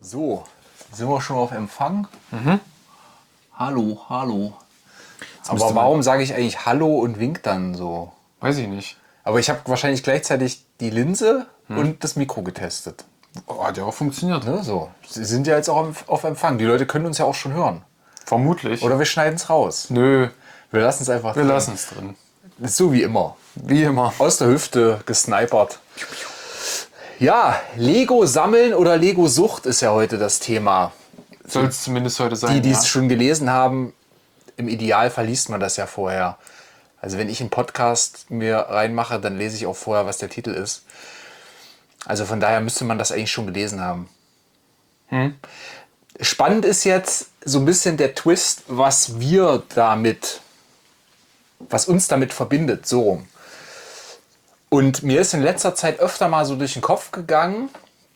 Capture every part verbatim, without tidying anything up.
So, sind wir schon auf Empfang? Mhm. Hallo, hallo. Aber warum sage ich eigentlich Hallo und wink dann so? Weiß ich nicht. Aber ich habe wahrscheinlich gleichzeitig die Linse hm. und das Mikro getestet. Oh, hat ja auch funktioniert. Ne, so. Sie sind ja jetzt auch auf Empfang. Die Leute können uns ja auch schon hören. Vermutlich. Oder wir schneiden es raus. Nö. Wir lassen es einfach Wir lassen es drin. Ist so wie immer. Wie immer. Aus der Hüfte gesnipert. Ja, Lego sammeln oder Lego Sucht ist ja heute das Thema. Soll es zumindest heute sein. Die, die es ja. schon gelesen haben, im Idealfall liest man das ja vorher. Also wenn ich einen Podcast mir reinmache, dann lese ich auch vorher, was der Titel ist. Also von daher müsste man das eigentlich schon gelesen haben. Hm. Spannend ist jetzt so ein bisschen der Twist, was wir damit, was uns damit verbindet, so rum. Und mir ist in letzter Zeit öfter mal so durch den Kopf gegangen,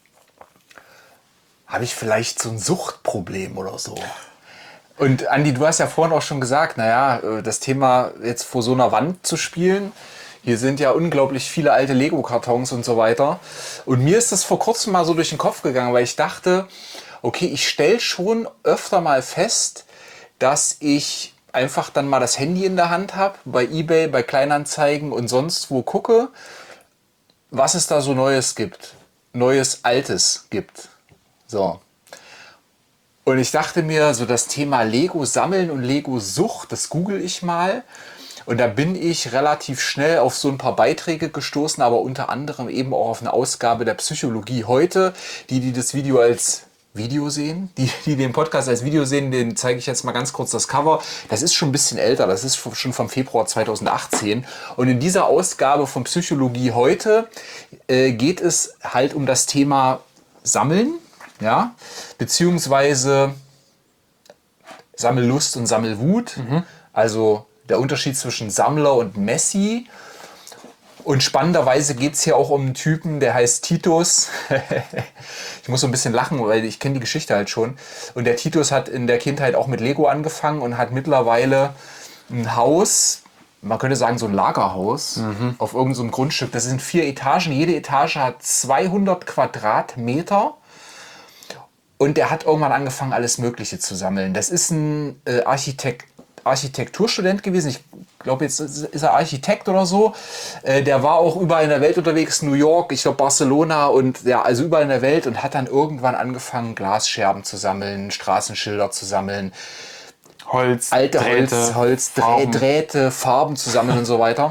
habe ich vielleicht so ein Suchtproblem oder so? Und Andi, du hast ja vorhin auch schon gesagt, naja, das Thema jetzt vor so einer Wand zu spielen, hier sind ja unglaublich viele alte Lego-Kartons und so weiter. Und mir ist das vor kurzem mal so durch den Kopf gegangen, weil ich dachte, okay, ich stelle schon öfter mal fest, dass ich einfach dann mal das Handy in der Hand habe, bei eBay, bei Kleinanzeigen und sonst wo gucke, was es da so Neues gibt, Neues, Altes gibt. So. Und ich dachte mir, so das Thema Lego sammeln und Lego Sucht, das google ich mal. Und da bin ich relativ schnell auf so ein paar Beiträge gestoßen, aber unter anderem eben auch auf eine Ausgabe der Psychologie heute. Die, die das Video als Video sehen, die, die den Podcast als Video sehen, den zeige ich jetzt mal ganz kurz das Cover. Das ist schon ein bisschen älter, das ist schon vom Februar zweitausendachtzehn. Und in dieser Ausgabe von Psychologie heute äh, geht es halt um das Thema Sammeln. Ja, beziehungsweise Sammellust und Sammelwut, mhm. also der Unterschied zwischen Sammler und Messi. Und spannenderweise geht es hier auch um einen Typen, der heißt Titus. Ich muss so ein bisschen lachen, weil ich kenne die Geschichte halt schon. Und der Titus hat in der Kindheit auch mit Lego angefangen und hat mittlerweile ein Haus, man könnte sagen so ein Lagerhaus, mhm. auf irgendeinem Grundstück. Das sind vier Etagen, jede Etage hat zweihundert Quadratmeter. Und der hat irgendwann angefangen, alles Mögliche zu sammeln. Das ist ein äh, Architekt, Architekturstudent gewesen. Ich glaube, jetzt ist, ist er Architekt oder so. Äh, der war auch überall in der Welt unterwegs, New York, ich glaube Barcelona und ja, also überall in der Welt und hat dann irgendwann angefangen, Glasscherben zu sammeln, Straßenschilder zu sammeln, Holz, alte Drähte, Holz, Holz Farben. Drähte, Farben zu sammeln und so weiter.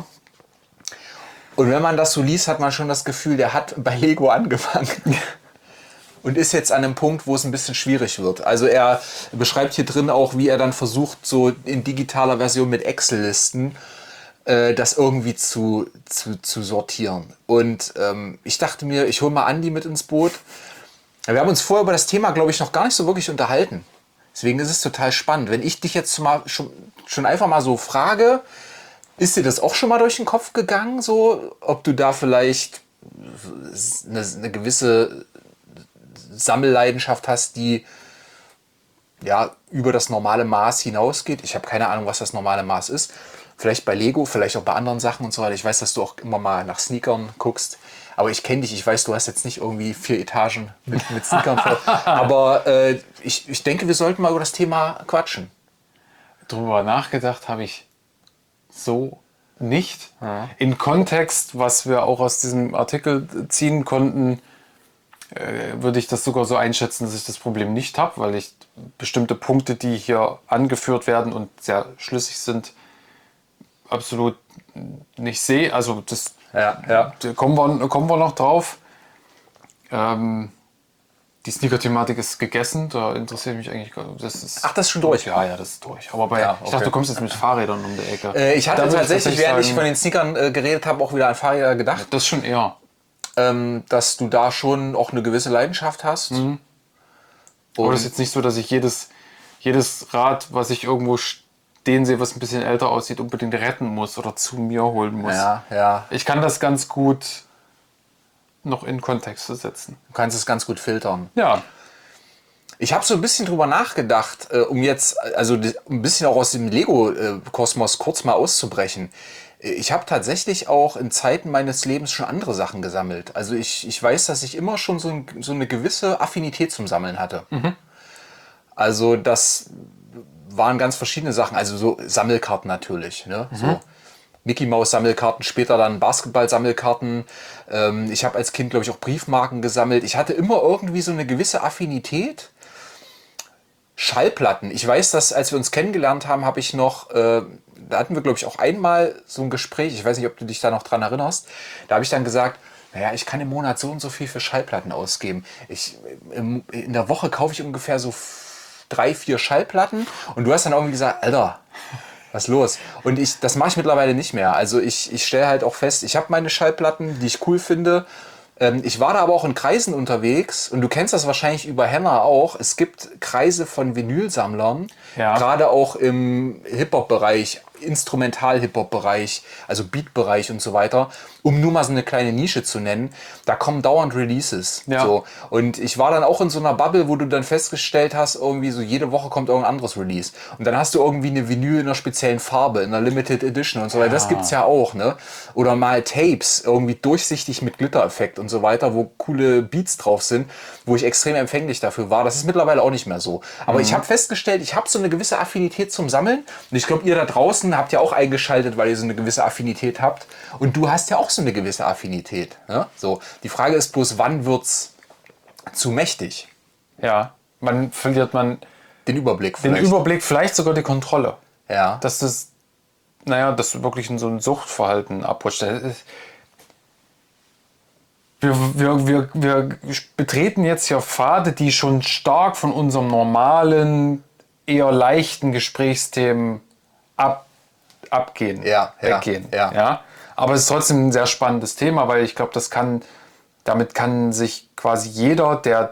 Und wenn man das so liest, hat man schon das Gefühl, der hat bei Lego angefangen. Und ist jetzt an einem Punkt, wo es ein bisschen schwierig wird. Also er beschreibt hier drin auch, wie er dann versucht, so in digitaler Version mit Excel-Listen äh, das irgendwie zu, zu, zu sortieren. Und ähm, ich dachte mir, ich hole mal Andi mit ins Boot. Wir haben uns vorher über das Thema, glaube ich, noch gar nicht so wirklich unterhalten. Deswegen ist es total spannend. Wenn ich dich jetzt mal schon, schon einfach mal so frage, ist dir das auch schon mal durch den Kopf gegangen, so, ob du da vielleicht eine, eine gewisse Sammelleidenschaft hast, die ja über das normale Maß hinausgeht. Ich habe keine Ahnung, was das normale Maß ist. Vielleicht bei Lego, vielleicht auch bei anderen Sachen und so weiter. Ich weiß, dass du auch immer mal nach Sneakern guckst. Aber ich kenne dich. Ich weiß, du hast jetzt nicht irgendwie vier Etagen mit, mit Sneakern voll. Aber äh, ich, ich denke, wir sollten mal über das Thema quatschen. Drüber nachgedacht habe ich so nicht. Ja. In Kontext, was wir auch aus diesem Artikel ziehen konnten, würde ich das sogar so einschätzen, dass ich das Problem nicht habe, weil ich bestimmte Punkte, die hier angeführt werden und sehr schlüssig sind, absolut nicht sehe. Also das ja, ja. Da kommen wir, kommen wir noch drauf. Ähm, die Sneaker-Thematik ist gegessen, da interessiert mich eigentlich gar nicht. Das ist, Ach, das ist schon durch? Ja, ja, das ist durch. Aber bei, ja, okay. Ich dachte, du kommst jetzt mit Fahrrädern um die Ecke. Äh, ich hatte da tatsächlich, ich während sagen, ich von den Sneakern äh, geredet habe, auch wieder an Fahrräder gedacht. Das schon eher. Ähm, dass du da schon auch eine gewisse Leidenschaft hast. Mhm. Aber das ist jetzt nicht so, dass ich jedes, jedes Rad, was ich irgendwo stehen sehe, was ein bisschen älter aussieht, unbedingt retten muss oder zu mir holen muss. Ja, ja. Ich kann das ganz gut noch in Kontext setzen. Du kannst es ganz gut filtern. Ja. Ich habe so ein bisschen drüber nachgedacht, äh, um jetzt, also das- ein bisschen auch aus dem Lego-Kosmos kurz mal auszubrechen. Ich habe tatsächlich auch in Zeiten meines Lebens schon andere Sachen gesammelt. Also ich, ich weiß, dass ich immer schon so, ein, so eine gewisse Affinität zum Sammeln hatte. Also das waren ganz verschiedene Sachen. Also so Sammelkarten natürlich. Ne? So Mickey Maus Sammelkarten, später dann Basketball Sammelkarten. Ähm, ich habe als Kind, glaube ich, auch Briefmarken gesammelt. Ich hatte immer irgendwie so eine gewisse Affinität. Schallplatten. Ich weiß, dass als wir uns kennengelernt haben, habe ich noch, äh, da hatten wir, glaube ich, auch einmal so ein Gespräch. Ich weiß nicht, ob du dich da noch dran erinnerst. Da habe ich dann gesagt, naja, ich kann im Monat so und so viel für Schallplatten ausgeben. Ich, im, in der Woche kaufe ich ungefähr so f- drei, vier Schallplatten. Und du hast dann irgendwie gesagt, Alter, was ist los? Und ich, das mache ich mittlerweile nicht mehr. Also ich, ich stelle halt auch fest, ich habe meine Schallplatten, die ich cool finde. Ähm, ich war da aber auch in Kreisen unterwegs und du kennst das wahrscheinlich über Henna auch. Es gibt Kreise von Vinylsammlern, Ja. gerade auch im Hip-Hop-Bereich, Instrumental-Hip-Hop-Bereich, also Beat-Bereich und so weiter, um nur mal so eine kleine Nische zu nennen. Da kommen dauernd Releases. Ja. So. Und ich war dann auch in so einer Bubble, wo du dann festgestellt hast, irgendwie so jede Woche kommt irgendein anderes Release. Und dann hast du irgendwie eine Vinyl in einer speziellen Farbe, in einer Limited Edition und so weiter. Das gibt's ja auch, ne? Oder mal Tapes, irgendwie durchsichtig mit Glittereffekt und so weiter, wo coole Beats drauf sind, wo ich extrem empfänglich dafür war. Das ist mittlerweile auch nicht mehr so. Aber ich habe festgestellt, ich habe so eine gewisse Affinität zum Sammeln. Und ich glaube, ihr da draußen habt ja auch eingeschaltet, weil ihr so eine gewisse Affinität habt. Und du hast ja auch so eine gewisse Affinität. Ne? So, die Frage ist bloß, wann wird's zu mächtig? Ja, wann verliert man Den Überblick den vielleicht. Überblick, vielleicht sogar die Kontrolle. ja. Dass das, naja, dass du wirklich in so ein Suchtverhalten abrutscht. Das ist- Wir, wir, wir, wir betreten jetzt hier Pfade, die schon stark von unserem normalen, eher leichten Gesprächsthemen ab, abgehen, Ja, ja, weggehen. ja. Ja? Aber es ist trotzdem ein sehr spannendes Thema, weil ich glaube, das kann, damit kann sich quasi jeder, der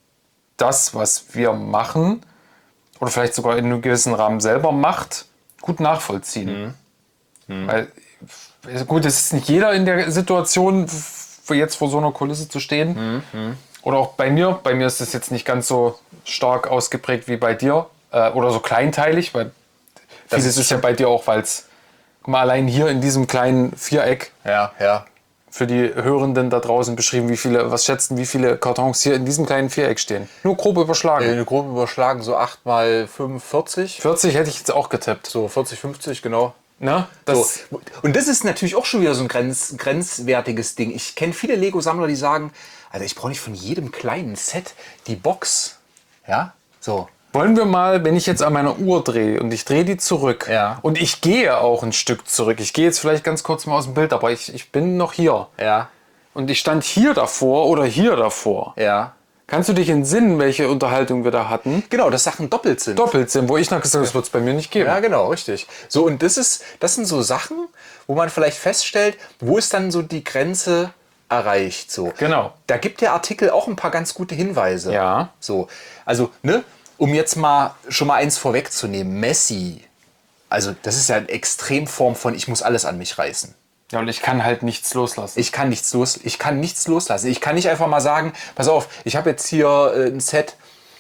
das, was wir machen, oder vielleicht sogar in einem gewissen Rahmen selber macht, gut nachvollziehen. Weil, äh, gut, es ist nicht jeder in der Situation, f- jetzt vor so einer Kulisse zu stehen. Oder auch bei mir. Bei mir ist es jetzt nicht ganz so stark ausgeprägt wie bei dir. Äh, oder so kleinteilig, weil Das vieles ist ist ja bei dir auch, weil es, guck mal, allein hier in diesem kleinen Viereck, Ja, ja. für die Hörenden da draußen beschrieben, wie viele, was schätzen, wie viele Kartons hier in diesem kleinen Viereck stehen. Nur grob überschlagen. Eine Gruppe überschlagen, so acht mal fünfundvierzig. vierzig hätte ich jetzt auch getippt. So vierzig, fünfzig, genau. Ne? Das, So. Und das ist natürlich auch schon wieder so ein grenz, grenzwertiges Ding. Ich kenne viele Lego-Sammler, die sagen, also ich brauche nicht von jedem kleinen Set die Box. Ja, so. Wollen wir mal, wenn ich jetzt an meiner Uhr drehe und ich drehe die zurück Ja. und ich gehe auch ein Stück zurück. Ich gehe jetzt vielleicht ganz kurz mal aus dem Bild, aber ich, ich bin noch hier. Ja, Und ich stand hier davor oder hier davor. ja. Kannst du dich entsinnen, welche Unterhaltung wir da hatten? Genau, dass Sachen doppelt sind. Doppelt sind, wo ich noch gesagt habe, das wird es bei mir nicht geben. Ja, genau, richtig. So, und das ist, das sind so Sachen, wo man vielleicht feststellt, wo ist dann so die Grenze erreicht. So. Genau. Da gibt der Artikel auch ein paar ganz gute Hinweise. Ja. So, also, ne, um jetzt mal schon mal eins vorwegzunehmen, Messi, also das ist ja eine Extremform von, ich muss alles an mich reißen. Ja, und ich kann halt nichts loslassen. Ich kann nichts los, ich kann nichts loslassen. Ich kann nicht einfach mal sagen, pass auf, ich habe jetzt hier äh, ein Set,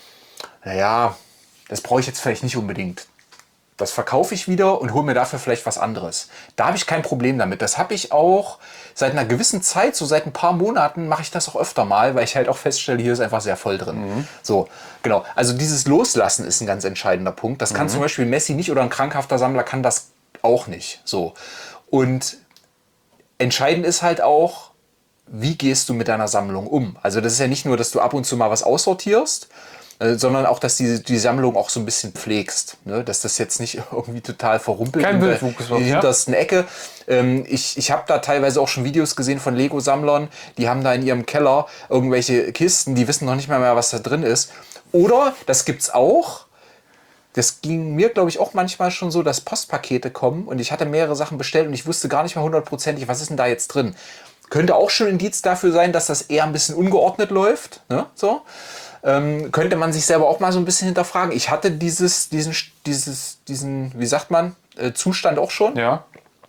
naja, das brauche ich jetzt vielleicht nicht unbedingt. Das verkaufe ich wieder und hole mir dafür vielleicht was anderes. Da habe ich kein Problem damit. Das habe ich auch seit einer gewissen Zeit, so seit ein paar Monaten mache ich das auch öfter mal, weil ich halt auch feststelle, hier ist einfach sehr voll drin. So, genau. Also dieses Loslassen ist ein ganz entscheidender Punkt. Das kann zum Beispiel Messi nicht oder ein krankhafter Sammler kann das auch nicht. So. Und entscheidend ist halt auch, wie gehst du mit deiner Sammlung um? Also das ist ja nicht nur, dass du ab und zu mal was aussortierst, äh, sondern auch, dass die, die Sammlung auch so ein bisschen pflegst. Ne? Dass das jetzt nicht irgendwie total verrumpelt Kein in der Wildwuchs wird, in der ja. hintersten Ecke. Ähm, ich ich habe da teilweise auch schon Videos gesehen von Lego-Sammlern, die haben da in ihrem Keller irgendwelche Kisten, die wissen noch nicht mal mehr, was da drin ist. Oder, das gibt's auch, das ging mir, glaube ich, auch manchmal schon so, dass Postpakete kommen und ich hatte mehrere Sachen bestellt und ich wusste gar nicht mehr hundertprozentig, was ist denn da jetzt drin. Könnte auch schon ein Indiz dafür sein, dass das eher ein bisschen ungeordnet läuft. Ne? So. Ähm, könnte man sich selber auch mal so ein bisschen hinterfragen. Ich hatte dieses, diesen, dieses, diesen, wie sagt man, äh, Zustand auch schon. Ja.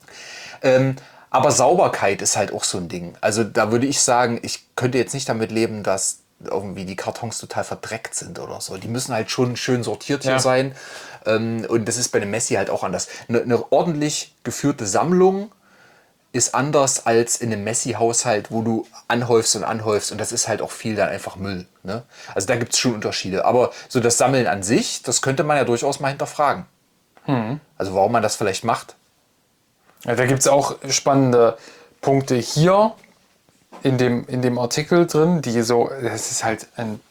Ähm, aber Sauberkeit ist halt auch so ein Ding. Also da würde ich sagen, ich könnte jetzt nicht damit leben, dass irgendwie die Kartons total verdreckt sind oder so. Die müssen halt schon schön sortiert hier Ja. sein. Ähm, und das ist bei einem Messi halt auch anders. Eine, eine ordentlich geführte Sammlung ist anders als in einem Messi-Haushalt, wo du anhäufst und anhäufst und das ist halt auch viel dann einfach Müll. Ne? Also da gibt es schon Unterschiede. Aber so das Sammeln an sich, das könnte man ja durchaus mal hinterfragen. Mhm. Also warum man das vielleicht macht. Ja, da gibt es auch spannende Punkte hier in dem, in dem Artikel drin, die so, das ist halt ein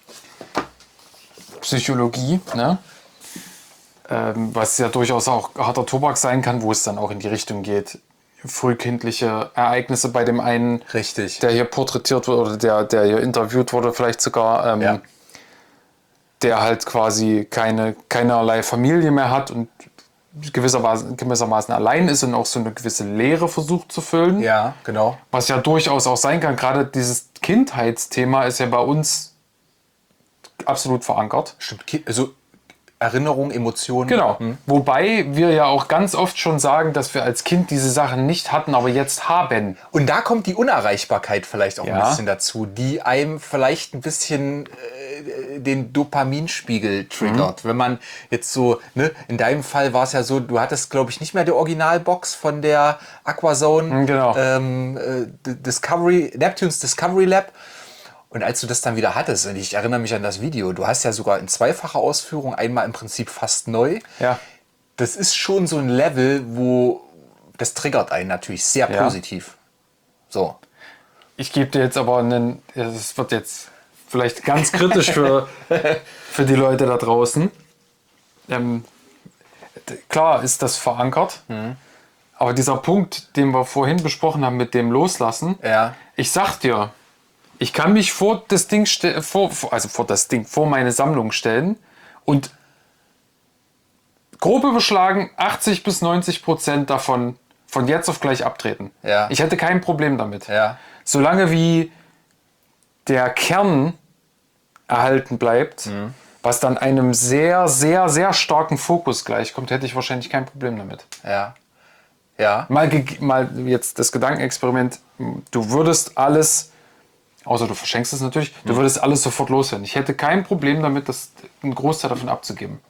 Psychologie, ne? Ähm, was ja durchaus auch harter Tobak sein kann, wo es dann auch in die Richtung geht, frühkindliche Ereignisse bei dem einen, Richtig. der hier porträtiert wurde oder der, der hier interviewt wurde, vielleicht sogar, ähm, Ja. der halt quasi keine, keinerlei Familie mehr hat und gewissermaßen, gewissermaßen allein ist und auch so eine gewisse Leere versucht zu füllen. Ja, genau. Was ja durchaus auch sein kann. Gerade dieses Kindheitsthema ist ja bei uns absolut verankert. Stimmt. Ki- Also Erinnerung, Emotionen. Genau. Wobei wir ja auch ganz oft schon sagen, dass wir als Kind diese Sachen nicht hatten, aber jetzt haben. Und da kommt die Unerreichbarkeit vielleicht auch Ja. ein bisschen dazu, die einem vielleicht ein bisschen äh, den Dopaminspiegel triggert. Wenn man jetzt so, ne, in deinem Fall war es ja so, du hattest, glaube ich, nicht mehr die Originalbox von der Aquazone Genau. ähm, äh, D- Discovery, Neptunes Discovery Lab. Und als du das dann wieder hattest, und ich erinnere mich an das Video, du hast ja sogar in zweifacher Ausführung einmal im Prinzip fast neu. Ja. Das ist schon so ein Level, wo das triggert einen natürlich sehr Ja. positiv. So. Ich gebe dir jetzt aber einen, es wird jetzt vielleicht ganz kritisch für, für die Leute da draußen. Ähm, d- klar ist das verankert, aber dieser Punkt, den wir vorhin besprochen haben mit dem Loslassen, Ja. ich sag dir, ich kann mich vor das Ding ste- vor, vor- also vor das Ding, vor meine Sammlung stellen und grob überschlagen achtzig bis neunzig Prozent davon von jetzt auf gleich abtreten. Ja. Ich hätte kein Problem damit. Ja. Solange wie der Kern erhalten bleibt, Mhm. was dann einem sehr, sehr, sehr starken Fokus gleichkommt, hätte ich wahrscheinlich kein Problem damit. Ja. Ja. Mal, ge- mal jetzt das Gedankenexperiment, du würdest alles, außer du verschenkst es natürlich, du würdest alles sofort loswerden. Ich hätte kein Problem damit, das, einen Großteil davon abzugeben.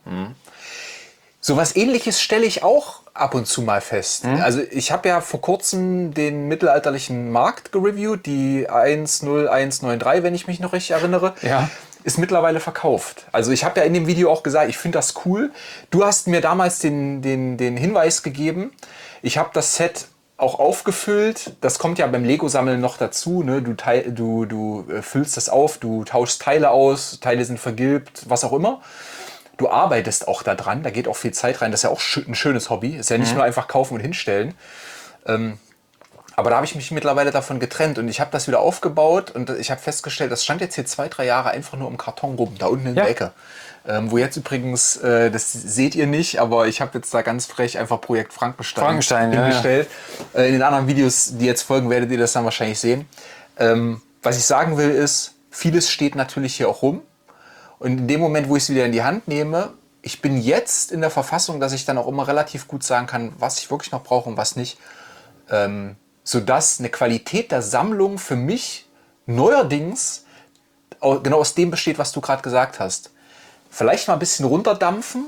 So was Ähnliches stelle ich auch ab und zu mal fest. Also ich habe ja vor kurzem den mittelalterlichen Markt gereviewt, die eins null eins neun drei, wenn ich mich noch richtig erinnere. Ja. Ist mittlerweile verkauft. Also ich habe ja in dem Video auch gesagt, ich finde das cool. Du hast mir damals den, den, den Hinweis gegeben. Ich habe das Set auch aufgefüllt. Das kommt ja beim Lego-Sammeln noch dazu. Ne? Du, teil, du, du äh, füllst das auf, du tauschst Teile aus, Teile sind vergilbt, was auch immer. Du arbeitest auch daran, da geht auch viel Zeit rein. Das ist ja auch schö- ein schönes Hobby. Ist ja nicht nur einfach kaufen und hinstellen. Ähm, aber da habe ich mich mittlerweile davon getrennt und ich habe das wieder aufgebaut und ich habe festgestellt, das stand jetzt hier zwei, drei Jahre einfach nur im Karton rum, da unten in Ja. der Ecke. Ähm, wo jetzt übrigens, äh, das seht ihr nicht, aber ich habe jetzt da ganz frech einfach Projekt Frankenstein, Frankenstein, ja, hingestellt. Äh, in den anderen Videos, die jetzt folgen, werdet ihr das dann wahrscheinlich sehen. Ähm, was ich sagen will ist, vieles steht natürlich hier auch rum. Und in dem Moment, wo ich es wieder in die Hand nehme, ich bin jetzt in der Verfassung, dass ich dann auch immer relativ gut sagen kann, was ich wirklich noch brauche und was nicht. Ähm, sodass eine Qualität der Sammlung für mich neuerdings au- genau aus dem besteht, was du gerade gesagt hast. Vielleicht mal ein bisschen runterdampfen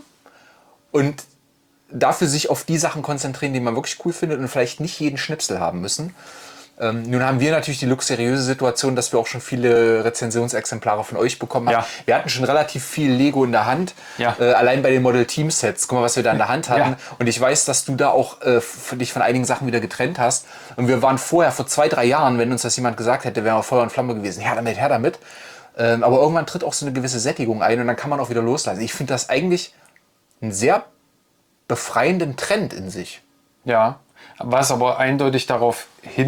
und dafür sich auf die Sachen konzentrieren, die man wirklich cool findet und vielleicht nicht jeden Schnipsel haben müssen. Ähm, nun haben wir natürlich die luxuriöse Situation, dass wir auch schon viele Rezensionsexemplare von euch bekommen haben. Ja. Wir hatten schon relativ viel Lego in der Hand. Ja. Äh, allein bei den Model Team Sets. Guck mal, was wir da in der Hand hatten. Ja. Und ich weiß, dass du da auch äh, f- dich von einigen Sachen wieder getrennt hast. Und wir waren vorher, vor zwei, drei Jahren, wenn uns das jemand gesagt hätte, wären wir Feuer und Flamme gewesen. Her damit, her damit. Ähm, aber irgendwann tritt auch so eine gewisse Sättigung ein und dann kann man auch wieder loslassen. Ich finde das eigentlich einen sehr befreienden Trend in sich. Ja, was aber eindeutig darauf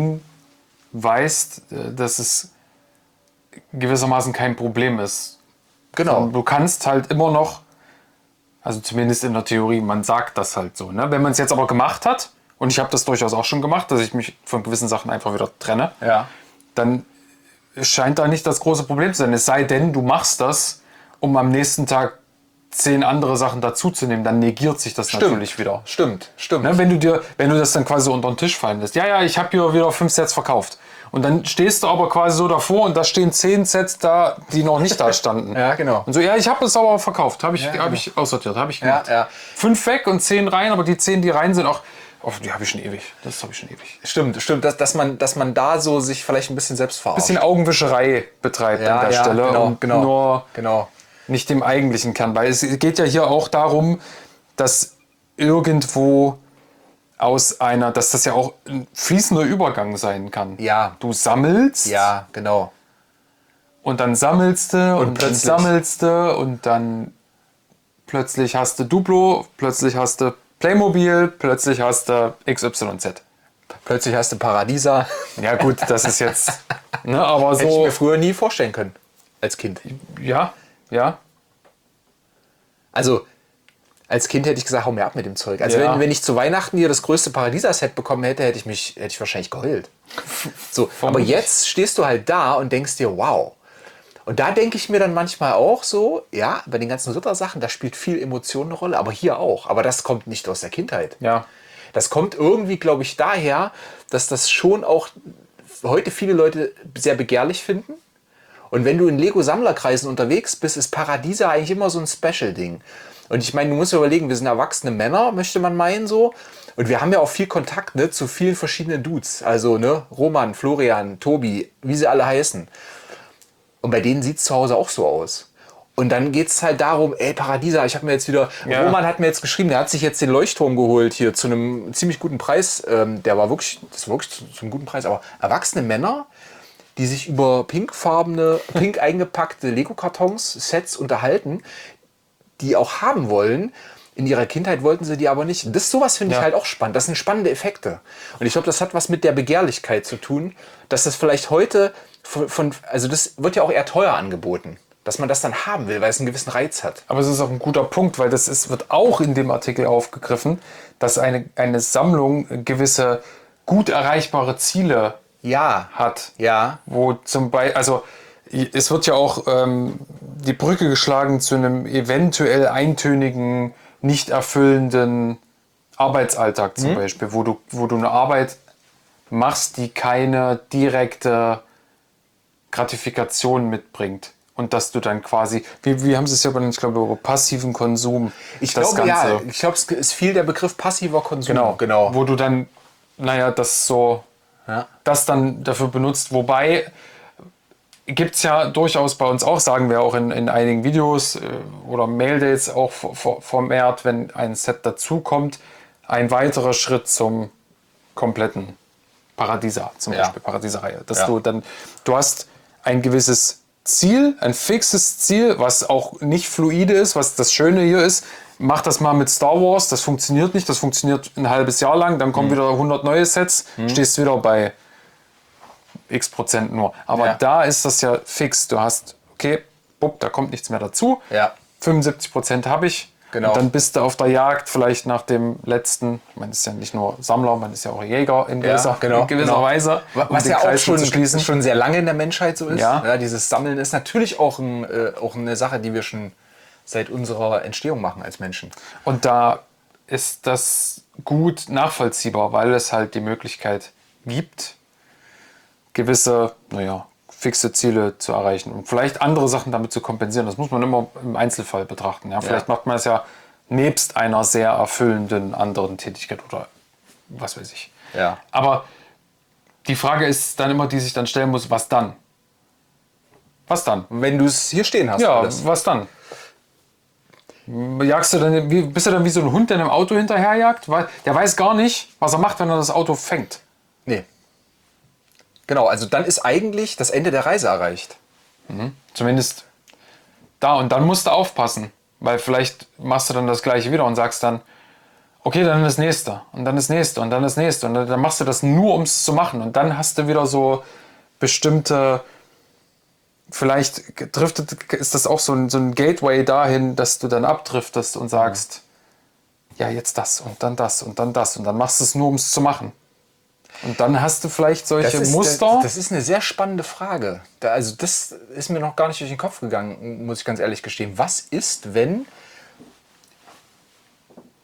hinweist, äh, dass es gewissermaßen kein Problem ist. Genau. Du kannst halt immer noch, also zumindest in der Theorie, man sagt das halt so. Ne? Wenn man es jetzt aber gemacht hat, und ich habe das durchaus auch schon gemacht, dass ich mich von gewissen Sachen einfach wieder trenne, Ja. dann scheint da nicht das große Problem zu sein. Es sei denn, du machst das, um am nächsten Tag zehn andere Sachen dazuzunehmen, dann negiert sich das Stimmt. natürlich wieder. Stimmt, stimmt. Ne, wenn du dir, wenn du das dann quasi unter den Tisch fallen lässt. Ja, ja, ich habe hier wieder fünf Sets verkauft. Und dann stehst du aber quasi so davor und da stehen zehn Sets da, die noch nicht da standen. Ja, genau. Und so, ja, ich habe es aber verkauft, habe ich, Ja, hab genau. ich aussortiert, habe ich Ja, gemacht. ja. Fünf weg und zehn rein, aber die zehn, die rein sind, auch, oh, die habe ich schon ewig. Das habe ich schon ewig. Stimmt, stimmt, dass, dass, man, dass man da so sich vielleicht ein bisschen selbst verarscht. Bisschen Augenwischerei betreibt Ja, an der ja, Stelle genau, und genau. nur Genau. nicht dem eigentlichen Kern. Weil es geht ja hier auch darum, dass irgendwo aus einer, dass das ja auch ein fließender Übergang sein kann. Ja. Du sammelst Ja, genau. und dann sammelst du und, dann plötzlich- sammelst du und dann plötzlich hast du Duplo, plötzlich hast du Playmobil, plötzlich hast du X Y Z. Plötzlich hast du Paradiesa. Ja gut, das ist jetzt, ne, aber Hätte ich so, mir früher nie vorstellen können. Als Kind. ja, ja. Also, als Kind hätte ich gesagt, hau mir ab mit dem Zeug. Also, Ja. wenn, wenn ich zu Weihnachten hier das größte Paradiesa-Set bekommen hätte, hätte ich mich, hätte ich wahrscheinlich geheult. So, aber jetzt stehst du halt da und denkst dir, wow. Und da denke ich mir dann manchmal auch so, ja, bei den ganzen Rittersachen, da spielt viel Emotion eine Rolle, aber hier auch. Aber das kommt nicht aus der Kindheit. Ja. Das kommt irgendwie, glaube ich, daher, dass das schon auch heute viele Leute sehr begehrlich finden. Und wenn du in Lego-Sammlerkreisen unterwegs bist, ist Paradiesa eigentlich immer so ein Special-Ding. Und ich meine, du musst dir überlegen, wir sind erwachsene Männer, möchte man meinen so. Und wir haben ja auch viel Kontakt, ne, zu vielen verschiedenen Dudes. Also ne, Roman, Florian, Tobi, wie sie alle heißen. Und bei denen sieht es zu Hause auch so aus. Und dann geht es halt darum, ey, Paradiesa, ich habe mir jetzt wieder, Ja. Roman hat mir jetzt geschrieben, der hat sich jetzt den Leuchtturm geholt hier zu einem ziemlich guten Preis. Ähm, der war wirklich, das war wirklich zu, zu einem guten Preis. Aber erwachsene Männer, die sich über pinkfarbene, pink eingepackte Lego-Kartons, Sets unterhalten, die auch haben wollen. In ihrer Kindheit wollten sie die aber nicht. Das sowas finde ich Ja. halt auch spannend. Das sind spannende Effekte. Und ich glaube, das hat was mit der Begehrlichkeit zu tun, dass das vielleicht heute von, von also das wird ja auch eher teuer angeboten, dass man das dann haben will, weil es einen gewissen Reiz hat. Aber es ist auch ein guter Punkt, weil das ist, wird auch in dem Artikel aufgegriffen, dass eine, eine Sammlung gewisse gut erreichbare Ziele Ja, hat. ja, Wo zum Beispiel, also es wird ja auch ähm, die Brücke geschlagen zu einem eventuell eintönigen, nicht erfüllenden Arbeitsalltag zum Beispiel, wo du, wo du eine Arbeit machst, die keine direkte Gratifikation mitbringt. Und dass du dann quasi, wie, wie haben sie es ja bei, ich glaube, über passiven Konsum, ich das glaube, ja, Ganze, ich glaube, es ist viel der Begriff passiver Konsum. genau, genau. wo du dann, naja, das so, Ja. das dann dafür benutzt. Wobei gibt es ja durchaus bei uns auch, sagen wir auch in, in einigen Videos äh, oder Mail-Dates auch ver- ver- vermehrt, wenn ein Set dazukommt, ein weiterer Schritt zum kompletten Paradiesa, zum Ja. Beispiel Paradiesa-Reihe. Dass Ja. du dann, du hast ein gewisses Ziel, ein fixes Ziel, was auch nicht fluide ist, was das Schöne hier ist. Mach das mal mit Star Wars, das funktioniert nicht, das funktioniert ein halbes Jahr lang, dann kommen wieder hundert neue Sets, stehst wieder bei x Prozent nur. Aber Ja. da ist das ja fix. Du hast, okay, bupp, da kommt nichts mehr dazu. Ja. fünfundsiebzig Prozent habe ich. Genau. Und dann bist du auf der Jagd vielleicht nach dem letzten, man ist ja nicht nur Sammler, man ist ja auch Jäger in gewisser, genau, in gewisser genau. Weise. um Was den ja auch Kreis schon, zu schließen. schon sehr lange in der Menschheit so ist. Ja. Dieses Sammeln ist natürlich auch, ein, äh, auch eine Sache, die wir schon seit unserer Entstehung machen als Menschen. Und da ist das gut nachvollziehbar, weil es halt die Möglichkeit gibt, gewisse, naja, fixe Ziele zu erreichen und vielleicht andere Sachen damit zu kompensieren. Das muss man immer im Einzelfall betrachten. Ja? Vielleicht Ja. macht man es ja nebst einer sehr erfüllenden anderen Tätigkeit oder was weiß ich. Ja. Aber die Frage ist dann immer, die sich dann stellen muss, was dann? Was dann? Wenn du es hier stehen hast, Ja, alles. was dann? Jagst du dann, wie, bist du dann wie so ein Hund, der einem Auto hinterherjagt? Weil der weiß gar nicht, was er macht, wenn er das Auto fängt. Nee. Genau, also dann ist eigentlich das Ende der Reise erreicht. Zumindest da. Und dann musst du aufpassen. Weil vielleicht machst du dann das Gleiche wieder und sagst dann, okay, dann das nächste. Und dann das nächste. Und dann das nächste. Und dann machst du das nur, um es zu machen. Und dann hast du wieder so bestimmte, vielleicht driftet, ist das auch so ein, so ein Gateway dahin, dass du dann abdriftest und sagst, ja, jetzt das und dann das und dann das. Und dann machst du es nur, um es zu machen. Und dann hast du vielleicht solche ist, Muster. Das, das ist eine sehr spannende Frage. Da, also das ist mir noch gar nicht durch den Kopf gegangen, muss ich ganz ehrlich gestehen. Was ist, wenn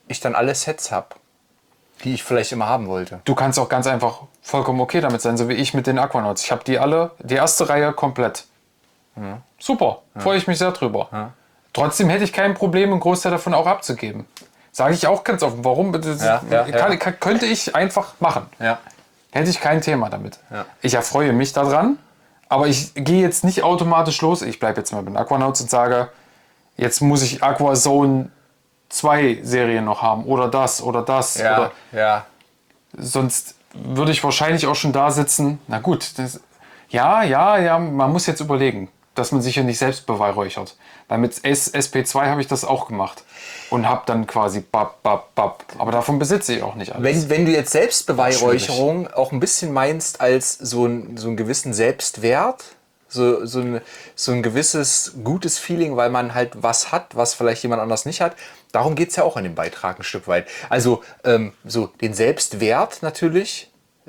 ich dann alle Sets habe, die ich vielleicht immer haben wollte. Du kannst auch ganz einfach vollkommen okay damit sein, so wie ich mit den Aquanauts. Ich habe die alle, die erste Reihe komplett. Ja. Super, ja. Freue ich mich sehr drüber. Ja. Trotzdem hätte ich kein Problem, einen Großteil davon auch abzugeben. Sage ich auch ganz offen. Warum? Das ja, ja, kann, ja. kann, könnte ich einfach machen. Ja. Hätte ich kein Thema damit. Ja. Ich erfreue mich daran, aber ich gehe jetzt nicht automatisch los. Ich bleibe jetzt mal bei den Aquanauts und sage, jetzt muss ich Aquazone zwei Serien noch haben oder das oder das. Ja, oder ja. Sonst würde ich wahrscheinlich auch schon da sitzen. Na gut, das, ja, ja, ja, man muss jetzt überlegen, dass man sich ja nicht selbst beweihräuchert. Weil mit S P zwei habe ich das auch gemacht und habe dann quasi bap, bap, bap. Aber davon besitze ich auch nicht alles. Wenn, wenn du jetzt Selbstbeweihräucherung auch ein bisschen meinst als so, ein, so einen gewissen Selbstwert, so, so, ein, so ein gewisses gutes Feeling, weil man halt was hat, was vielleicht jemand anders nicht hat, darum geht es ja auch in dem Beitrag ein Stück weit. Also ähm, so den Selbstwert natürlich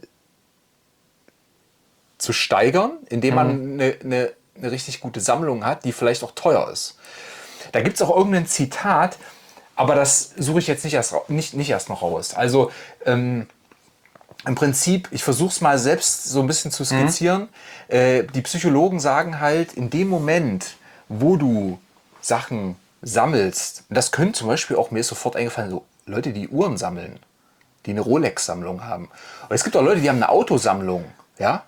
zu steigern, indem man eine, eine, eine richtig gute Sammlung hat, die vielleicht auch teuer ist. Da gibt es auch irgendein Zitat, aber das suche ich jetzt nicht erst, nicht, nicht erst noch raus. Also ähm, im Prinzip, ich versuche es mal selbst so ein bisschen zu skizzieren. Mhm. Äh, die Psychologen sagen halt, in dem Moment, wo du Sachen sammelst, und das können zum Beispiel auch, mir ist sofort eingefallen, so Leute, die Uhren sammeln, die eine Rolex-Sammlung haben. Und es gibt auch Leute, die haben eine Autosammlung, ja.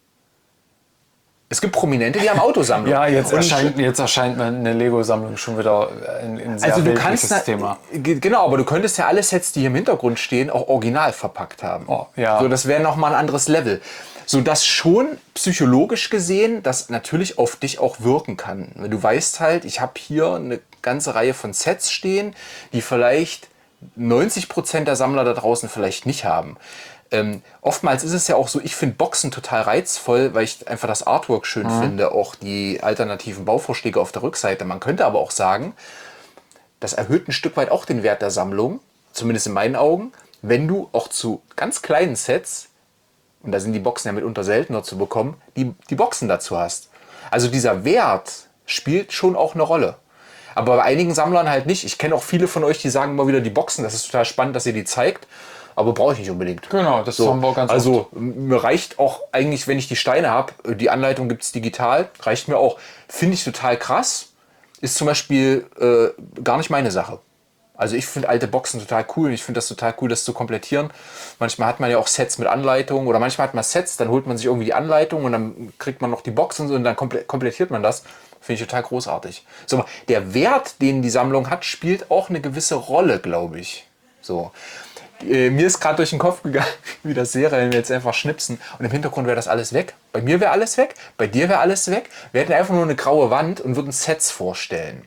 Es gibt Prominente, die haben Autosammlungen. Ja, jetzt erscheint, jetzt erscheint mir eine Lego-Sammlung schon wieder ein, ein sehr also du kannst na, Thema. Genau, aber du könntest ja alle Sets, die hier im Hintergrund stehen, auch original verpackt haben. Oh, ja. So, das wäre nochmal ein anderes Level. So dass schon psychologisch gesehen das natürlich auf dich auch wirken kann. Du weißt halt, ich habe hier eine ganze Reihe von Sets stehen, die vielleicht neunzig Prozent der Sammler da draußen vielleicht nicht haben. Ähm, oftmals ist es ja auch so, ich finde Boxen total reizvoll, weil ich einfach das Artwork schön mhm. finde, auch die alternativen Bauvorschläge auf der Rückseite. Man könnte aber auch sagen, das erhöht ein Stück weit auch den Wert der Sammlung, zumindest in meinen Augen, wenn du auch zu ganz kleinen Sets, und da sind die Boxen ja mitunter seltener zu bekommen, die, die Boxen dazu hast. Also dieser Wert spielt schon auch eine Rolle. Aber bei einigen Sammlern halt nicht. Ich kenne auch viele von euch, die sagen immer wieder, die Boxen, das ist total spannend, dass ihr die zeigt. Aber brauche ich nicht unbedingt. Genau, das so, haben wir auch ganz Also oft. Mir reicht auch eigentlich, wenn ich die Steine habe, die Anleitung gibt es digital, reicht mir auch. Finde ich total krass. Ist zum Beispiel äh, gar nicht meine Sache. Also ich finde alte Boxen total cool und ich finde das total cool, das zu komplettieren. Manchmal hat man ja auch Sets mit Anleitung oder manchmal hat man Sets, dann holt man sich irgendwie die Anleitung und dann kriegt man noch die Box und so und dann komplettiert man das. Finde ich total großartig. So, der Wert, den die Sammlung hat, spielt auch eine gewisse Rolle, glaube ich. So. Äh, mir ist gerade durch den Kopf gegangen, wie das wäre, wenn wir jetzt einfach schnipsen und im Hintergrund wäre das alles weg. Bei mir wäre alles weg, bei dir wäre alles weg. Wir hätten einfach nur eine graue Wand und würden Sets vorstellen.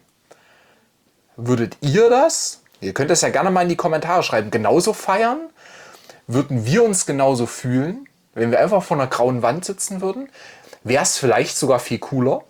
Würdet ihr das, ihr könnt das ja gerne mal in die Kommentare schreiben, genauso feiern? Würden wir uns genauso fühlen, wenn wir einfach vor einer grauen Wand sitzen würden? Wäre es vielleicht sogar viel cooler?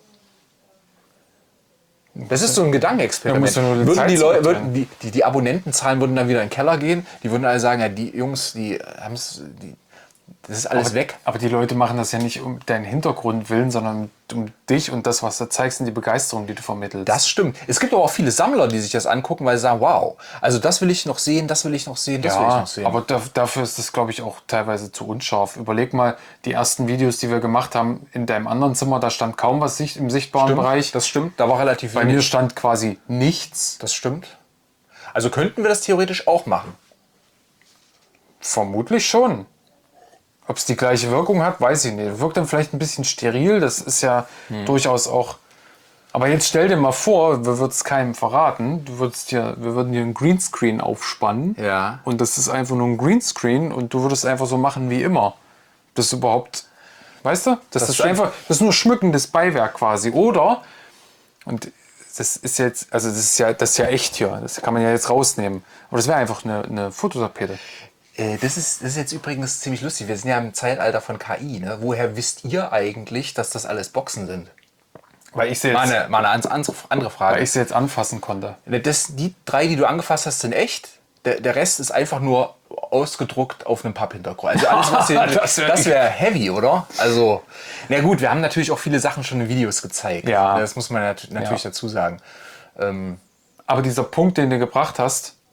Das ist so ein Gedankenexperiment. Ja, würden die, Leute, würden die, die, die Abonnentenzahlen würden dann wieder in den Keller gehen. Die würden alle sagen, ja, die Jungs, die haben es, das ist alles aber, weg. Aber die Leute machen das ja nicht um deinen Hintergrund willen, sondern um dich und das, was du zeigst und die Begeisterung, die du vermittelst. Das stimmt. Es gibt aber auch viele Sammler, die sich das angucken, weil sie sagen, wow, also das will ich noch sehen, das will ich noch sehen, das ja, will ich noch sehen. Aber da, dafür ist das, glaube ich, auch teilweise zu unscharf. Überleg mal, die ersten Videos, die wir gemacht haben in deinem anderen Zimmer, da stand kaum was sicht, im sichtbaren stimmt, Bereich. Das stimmt, da war relativ Bei wenig. mir stand quasi nichts. Das stimmt. Also könnten wir das theoretisch auch machen? Vermutlich schon. Ob es die gleiche Wirkung hat, weiß ich nicht. Wirkt dann vielleicht ein bisschen steril, das ist ja hm. durchaus auch... Aber jetzt stell dir mal vor, wir würden es keinem verraten, du würdest hier, wir würden hier einen Greenscreen aufspannen ja. und das ist einfach nur ein Greenscreen und du würdest einfach so machen wie immer. Das ist überhaupt... Weißt du? Das, das ist stimmt. einfach... Das ist nur schmückendes Beiwerk quasi. Oder... Und das ist jetzt... Also das ist ja, das ist ja echt hier. Das kann man ja jetzt rausnehmen. Aber das wäre einfach eine, eine Fototapete. Das ist, das ist jetzt übrigens ziemlich lustig. Wir sind ja im Zeitalter von K I. Ne? Woher wisst ihr eigentlich, dass das alles Boxen sind? Weil ich sie jetzt, mal eine, mal eine andere Frage. Weil ich sie jetzt anfassen konnte. Das, die drei, die du angefasst hast, sind echt. Der, der Rest ist einfach nur ausgedruckt auf einem Papphintergrund. Also alles, was hier, das wäre wär heavy, oder? Also, na gut, wir haben natürlich auch viele Sachen schon in Videos gezeigt. Ja. Das muss man nat- natürlich ja. dazu sagen. Ähm, Aber dieser Punkt, den du gebracht hast,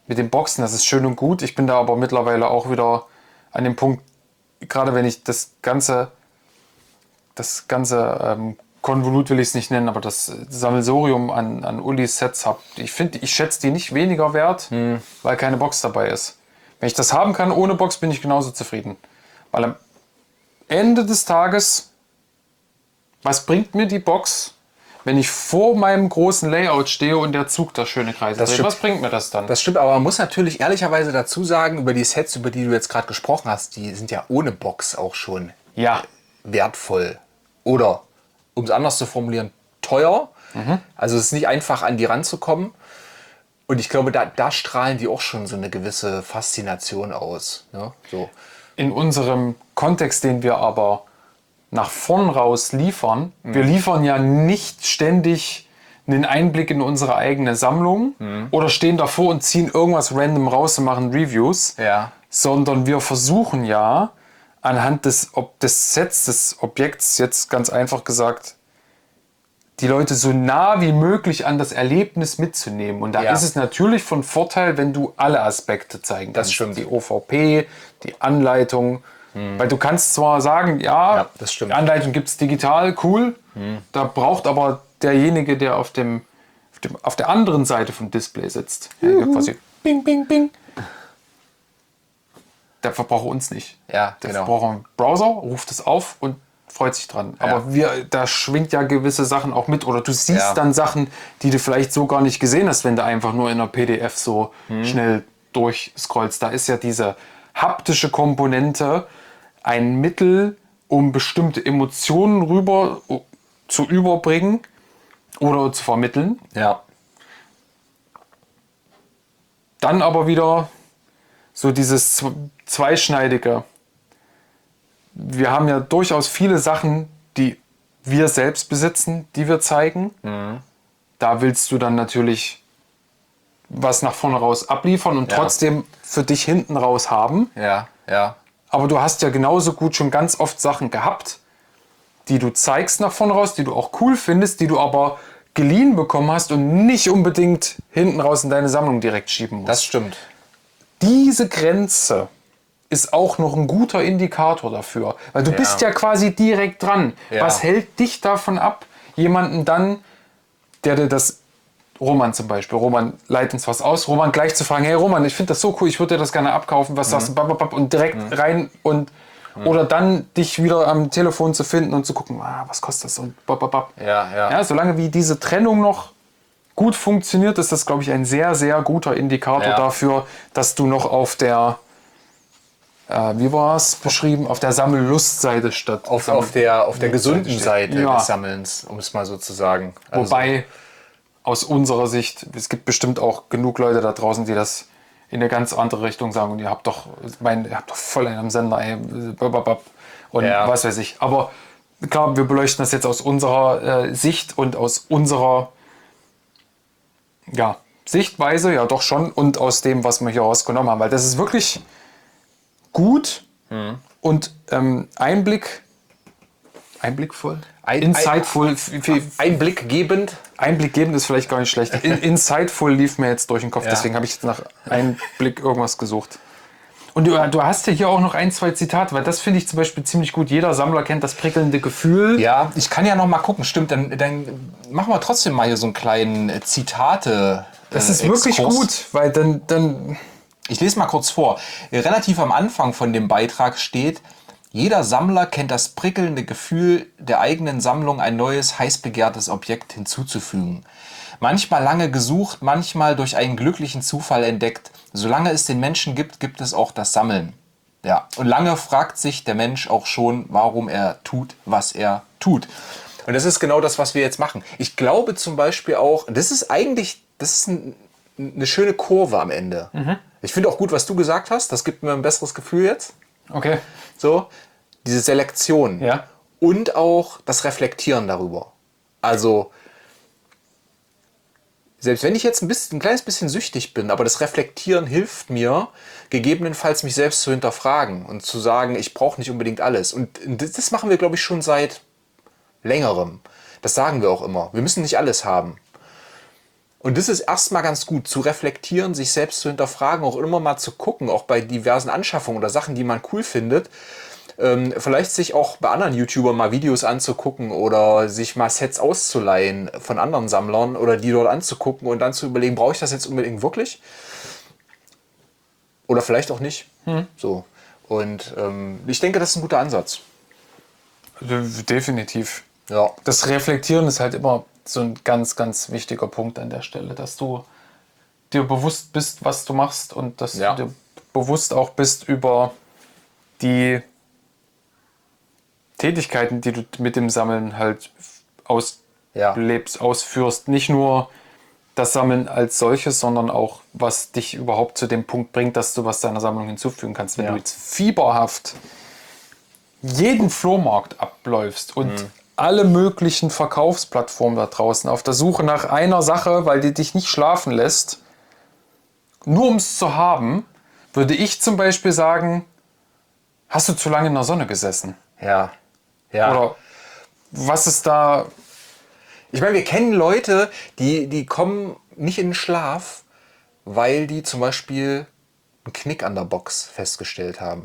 mit den Boxen, das ist schön und gut. Ich bin da aber mittlerweile auch wieder an dem Punkt, gerade wenn ich das ganze, das ganze ähm, Konvolut will ich es nicht nennen, aber das Sammelsurium an, an Ulis Sets habe. Ich finde, ich schätze die nicht weniger wert, hm. weil keine Box dabei ist. Wenn ich das haben kann ohne Box, bin ich genauso zufrieden. Weil am Ende des Tages, was bringt mir die Box, wenn ich vor meinem großen Layout stehe und der Zug da schöne Kreise Das dreht? stimmt. Was bringt mir das dann? Das stimmt, aber man muss natürlich ehrlicherweise dazu sagen, über die Sets, über die du jetzt gerade gesprochen hast, die sind ja ohne Box auch schon Ja. wertvoll. Oder, um es anders zu formulieren, teuer. Mhm. Also es ist nicht einfach, an die ranzukommen. Und ich glaube, da, da strahlen die auch schon so eine gewisse Faszination aus. Ja, so. In unserem Kontext, den wir aber nach vorn raus liefern, mhm. wir liefern ja nicht ständig einen Einblick in unsere eigene Sammlung mhm. oder stehen davor und ziehen irgendwas random raus und machen Reviews, ja. sondern wir versuchen ja anhand des, Ob- des Sets, des Objekts, jetzt ganz einfach gesagt, die Leute so nah wie möglich an das Erlebnis mitzunehmen. Und da ja. ist es natürlich von Vorteil, wenn du alle Aspekte zeigen kannst. Das stimmt. Die O V P, die Anleitung. Hm. Weil du kannst zwar sagen, ja, ja das stimmt. Die Anleitung gibt es digital, cool. Hm. Da braucht aber derjenige, der auf, dem, auf, dem, auf der anderen Seite vom Display sitzt, ja, quasi bing, bing, bing. Der verbraucht uns nicht. Ja, der genau. verbraucht einen Browser, ruft es auf und freut sich dran. Ja. Aber wir, da schwingt ja gewisse Sachen auch mit. Oder du siehst ja. dann Sachen, die du vielleicht so gar nicht gesehen hast, wenn du einfach nur in einer P D F so hm. schnell durchscrollst. Da ist ja diese haptische Komponente ein Mittel, um bestimmte Emotionen rüber zu überbringen oder zu vermitteln. Ja. Dann aber wieder so dieses Zweischneidige. Wir haben ja durchaus viele Sachen, die wir selbst besitzen, die wir zeigen. Mhm. Da willst du dann natürlich was nach vorne raus abliefern und ja. trotzdem für dich hinten raus haben. Ja, ja. Aber du hast ja genauso gut schon ganz oft Sachen gehabt, die du zeigst nach vorne raus, die du auch cool findest, die du aber geliehen bekommen hast und nicht unbedingt hinten raus in deine Sammlung direkt schieben musst. Das stimmt. Diese Grenze ist auch noch ein guter Indikator dafür. Weil du ja. bist ja quasi direkt dran. Ja. Was hält dich davon ab, jemanden dann, der dir das, Roman zum Beispiel, Roman leitet uns was aus, Roman gleich zu fragen, hey Roman, ich finde das so cool, ich würde dir das gerne abkaufen, was mhm. sagst du, und direkt mhm. rein und mhm. oder dann dich wieder am Telefon zu finden und zu gucken, ah, was kostet das und bababab. Ja, ja. Ja, solange wie diese Trennung noch gut funktioniert, ist das, glaube ich, ein sehr, sehr guter Indikator ja. dafür, dass du noch auf der Äh, wie war es beschrieben? Auf der Sammellustseite statt. Auf, auf der, auf der gesunden Seite ja. des Sammelns, um es mal so zu sagen. Also wobei, aus unserer Sicht, es gibt bestimmt auch genug Leute da draußen, die das in eine ganz andere Richtung sagen. Und ihr habt doch, mein, ihr habt doch voll einen am Sender, ey, und ja. was weiß ich. Aber klar, wir beleuchten das jetzt aus unserer äh, Sicht und aus unserer ja, Sichtweise, ja doch schon, und aus dem, was wir hier rausgenommen haben. Weil das ist wirklich gut hm. und ähm, Einblick, einblickvoll, ein, insightful, ein, einblickgebend. Einblickgebend ist vielleicht gar nicht schlecht. In, insightful lief mir jetzt durch den Kopf, ja. deswegen habe ich jetzt nach Einblick irgendwas gesucht. Und du, du hast ja hier auch noch ein, zwei Zitate, weil das finde ich zum Beispiel ziemlich gut. Jeder Sammler kennt das prickelnde Gefühl. Ja, ich kann ja noch mal gucken, stimmt, dann, dann machen wir trotzdem mal hier so einen kleinen Zitate. Das ist äh, wirklich gut, weil dann, dann... Ich lese mal kurz vor. Relativ am Anfang von dem Beitrag steht: Jeder Sammler kennt das prickelnde Gefühl, der eigenen Sammlung ein neues, heiß begehrtes Objekt hinzuzufügen. Manchmal lange gesucht, manchmal durch einen glücklichen Zufall entdeckt. Solange es den Menschen gibt, gibt es auch das Sammeln. Ja, und lange fragt sich der Mensch auch schon, warum er tut, was er tut. Und das ist genau das, was wir jetzt machen. Ich glaube zum Beispiel auch, das ist eigentlich, das ist ein, eine schöne Kurve am Ende. Mhm. Ich finde auch gut, was du gesagt hast. Das gibt mir ein besseres Gefühl jetzt. Okay. So, diese Selektion. Ja. Und auch das Reflektieren darüber. Also, selbst wenn ich jetzt ein, bisschen, ein kleines bisschen süchtig bin, aber das Reflektieren hilft mir, gegebenenfalls mich selbst zu hinterfragen und zu sagen, ich brauche nicht unbedingt alles. Und das machen wir, glaube ich, schon seit längerem. Das sagen wir auch immer. Wir müssen nicht alles haben. Und das ist erstmal ganz gut, zu reflektieren, sich selbst zu hinterfragen, auch immer mal zu gucken, auch bei diversen Anschaffungen oder Sachen, die man cool findet. Ähm, vielleicht sich auch bei anderen YouTubern mal Videos anzugucken oder sich mal Sets auszuleihen von anderen Sammlern oder die dort anzugucken und dann zu überlegen, brauche ich das jetzt unbedingt wirklich? Oder vielleicht auch nicht. Hm. So. Und ähm, ich denke, das ist ein guter Ansatz. Definitiv. Ja. Das Reflektieren ist halt immer so ein ganz, ganz wichtiger Punkt an der Stelle, dass du dir bewusst bist, was du machst und dass Ja. du dir bewusst auch bist über die Tätigkeiten, die du mit dem Sammeln halt auslebst, Ja. ausführst. Nicht nur das Sammeln als solches, sondern auch, was dich überhaupt zu dem Punkt bringt, dass du was deiner Sammlung hinzufügen kannst. Wenn Ja. du jetzt fieberhaft jeden Flohmarkt abläufst und Mhm. alle möglichen Verkaufsplattformen da draußen auf der Suche nach einer Sache, weil die dich nicht schlafen lässt, nur um es zu haben, würde ich zum Beispiel sagen, hast du zu lange in der Sonne gesessen? Ja. Ja. Oder was ist da? Ich meine, wir kennen Leute, die, die kommen nicht in den Schlaf, weil die zum Beispiel einen Knick an der Box festgestellt haben.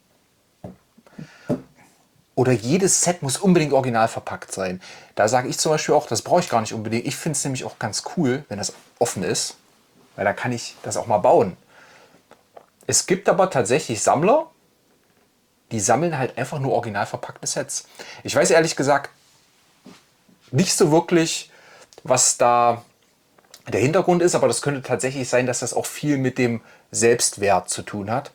Oder jedes Set muss unbedingt original verpackt sein. Da sage ich zum Beispiel auch, das brauche ich gar nicht unbedingt. Ich finde es nämlich auch ganz cool, wenn das offen ist, weil da kann ich das auch mal bauen. Es gibt aber tatsächlich Sammler, die sammeln halt einfach nur original verpackte Sets. Ich weiß ehrlich gesagt nicht so wirklich, was da der Hintergrund ist, aber das könnte tatsächlich sein, dass das auch viel mit dem Selbstwert zu tun hat.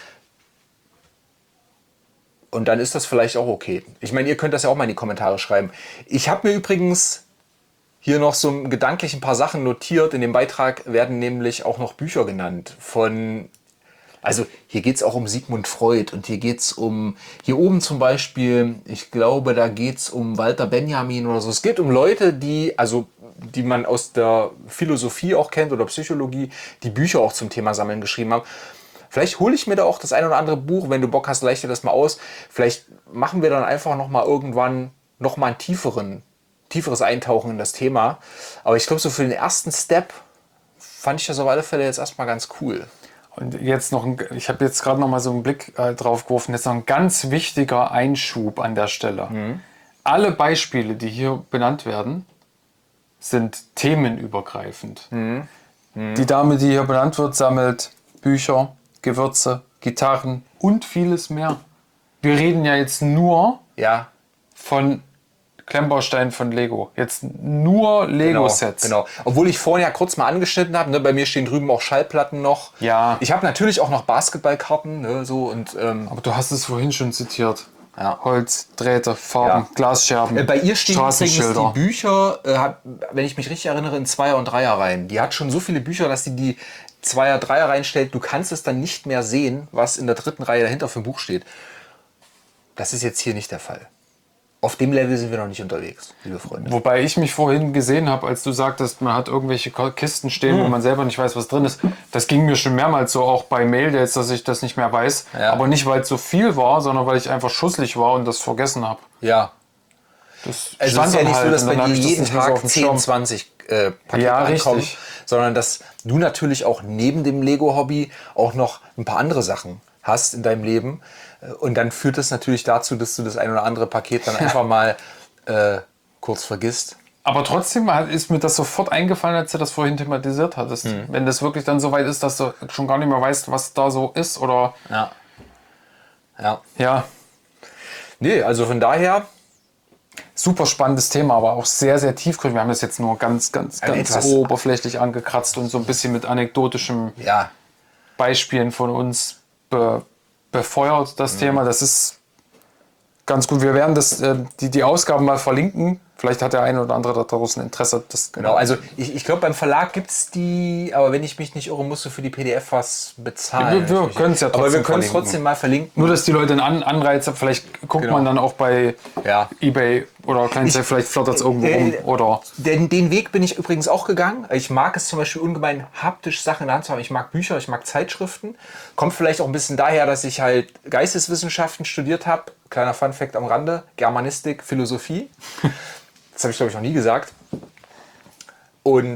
Und dann ist das vielleicht auch okay. Ich meine, ihr könnt das ja auch mal in die Kommentare schreiben. Ich habe mir übrigens hier noch so gedanklich ein paar Sachen notiert. In dem Beitrag werden nämlich auch noch Bücher genannt von... Also hier geht es auch um Sigmund Freud und hier geht es um, hier oben zum Beispiel, ich glaube, da geht es um Walter Benjamin oder so. Es geht um Leute, die, also die man aus der Philosophie auch kennt oder Psychologie, die Bücher auch zum Thema Sammeln geschrieben haben. Vielleicht hole ich mir da auch das ein oder andere Buch, wenn du Bock hast, leih dir das mal aus. Vielleicht machen wir dann einfach nochmal irgendwann nochmal einen tieferen, tieferes Eintauchen in das Thema. Aber ich glaube, so für den ersten Step fand ich das auf alle Fälle jetzt erstmal ganz cool. Und jetzt noch, ein, ich habe jetzt gerade noch mal so einen Blick äh, drauf geworfen, jetzt noch ein ganz wichtiger Einschub an der Stelle. Mhm. Alle Beispiele, die hier benannt werden, sind themenübergreifend. Mhm. Mhm. Die Dame, die hier benannt wird, sammelt Bücher, Gewürze, Gitarren und vieles mehr. Wir reden ja jetzt nur ja. von Klemmbausteinen von Lego. Jetzt nur Lego-Sets. Genau, genau. Obwohl ich vorhin ja kurz mal angeschnitten habe, ne, bei mir stehen drüben auch Schallplatten noch. Ja. Ich habe natürlich auch noch Basketballkarten. Ne, so und, ähm, aber du hast es vorhin schon zitiert. Ja. Holz, Drähte, Farben, ja. Glasscherben, äh, bei ihr stehen übrigens die Bücher, äh, hat, wenn ich mich richtig erinnere, in Zweier- und Dreierreihen. Die hat schon so viele Bücher, dass sie die Zweier-, Dreier-Reihen stellt. Du kannst es dann nicht mehr sehen, was in der dritten Reihe dahinter für ein Buch steht. Das ist jetzt hier nicht der Fall. Auf dem Level sind wir noch nicht unterwegs, liebe Freunde. Wobei ich mich vorhin gesehen habe, als du sagtest, man hat irgendwelche Kisten stehen, hm. wo man selber nicht weiß, was drin ist. Das ging mir schon mehrmals so, auch bei Mail jetzt, dass ich das nicht mehr weiß. Ja. Aber nicht, weil es so viel war, sondern weil ich einfach schusselig war und das vergessen habe. Ja. Das also es ist ja nicht halt so, dass bei dir jeden Tag zehn, zwanzig äh, Pakete ja, ankommen, richtig. sondern dass du natürlich auch neben dem Lego-Hobby auch noch ein paar andere Sachen hast in deinem Leben. Und dann führt das natürlich dazu, dass du das ein oder andere Paket dann einfach mal äh, kurz vergisst. Aber trotzdem ist mir das sofort eingefallen, als du das vorhin thematisiert hattest. Mhm. Wenn das wirklich dann so weit ist, dass du schon gar nicht mehr weißt, was da so ist, oder... Ja. Ja. Ja. Nee, also von daher... Super spannendes Thema, aber auch sehr, sehr tiefgründig. Wir haben das jetzt nur ganz, ganz, ganz etwas oberflächlich angekratzt und so ein bisschen mit anekdotischem ja. Beispielen von uns be befeuert, das mhm. Thema. Das ist ganz gut. Wir werden das, äh, die, die Ausgaben mal verlinken. Vielleicht hat der eine oder andere da draußen Interesse. Das genau, also ich, ich glaube, beim Verlag gibt es die, aber wenn ich mich nicht irre, musst du für die P D F was bezahlen. Wir, wir können es ja trotzdem Aber wir können es trotzdem mal verlinken. Nur, dass die Leute einen An Anreiz haben. Vielleicht guckt genau. man dann auch bei ja. eBay oder Kleinanzeigen, vielleicht flattert es irgendwo rum. Oder den, den Weg bin ich übrigens auch gegangen. Ich mag es zum Beispiel ungemein, haptisch Sachen in der Hand zu haben. Ich mag Bücher, ich mag Zeitschriften. Kommt vielleicht auch ein bisschen daher, dass ich halt Geisteswissenschaften studiert habe. Kleiner Funfact am Rande. Germanistik, Philosophie. Das habe ich, glaube ich, noch nie gesagt. Und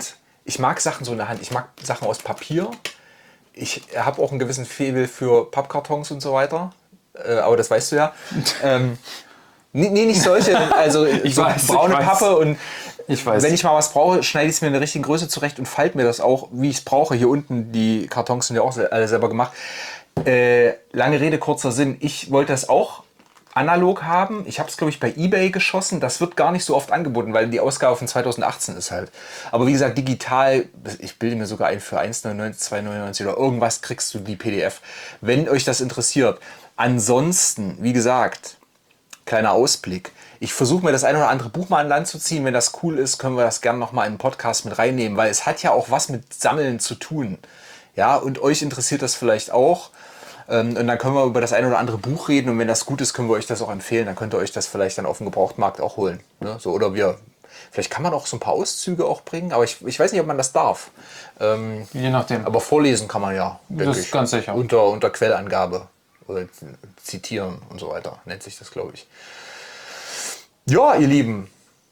ich mag Sachen so in der Hand. Ich mag Sachen aus Papier. Ich habe auch einen gewissen Faible für Pappkartons und so weiter. Äh, aber das weißt du ja. ähm, nee, nee, nicht solche. Also ich so weiß, braune ich weiß. Pappe. Und Ich weiß. wenn ich mal was brauche, schneide ich es mir in der richtigen Größe zurecht und falte mir das auch, wie ich es brauche. Hier unten, die Kartons sind ja auch alle selber gemacht. Äh, lange Rede, kurzer Sinn. Ich wollte das auch analog haben. Ich habe es, glaube ich, bei eBay geschossen. Das wird gar nicht so oft angeboten, weil die Ausgabe von zweitausendachtzehn ist halt. Aber wie gesagt, digital, ich bilde mir sogar ein für eins neunundneunzig, zwei neunundneunzig oder irgendwas kriegst du die P D F, wenn euch das interessiert. Ansonsten, wie gesagt, kleiner Ausblick. Ich versuche mir das ein oder andere Buch mal an Land zu ziehen. Wenn das cool ist, können wir das gerne nochmal in den Podcast mit reinnehmen, weil es hat ja auch was mit Sammeln zu tun. Ja, und euch interessiert das vielleicht auch. Und dann können wir über das ein oder andere Buch reden und wenn das gut ist, können wir euch das auch empfehlen. Dann könnt ihr euch das vielleicht dann auf dem Gebrauchtmarkt auch holen. Ne? So, oder wir, vielleicht kann man auch so ein paar Auszüge auch bringen, aber ich, ich weiß nicht, ob man das darf. Ähm, Je nachdem. aber vorlesen kann man ja, denke Das ist ich. ganz sicher. Unter, unter Quellangabe oder zitieren und so weiter, nennt sich das, glaube ich. Ja, ihr Lieben.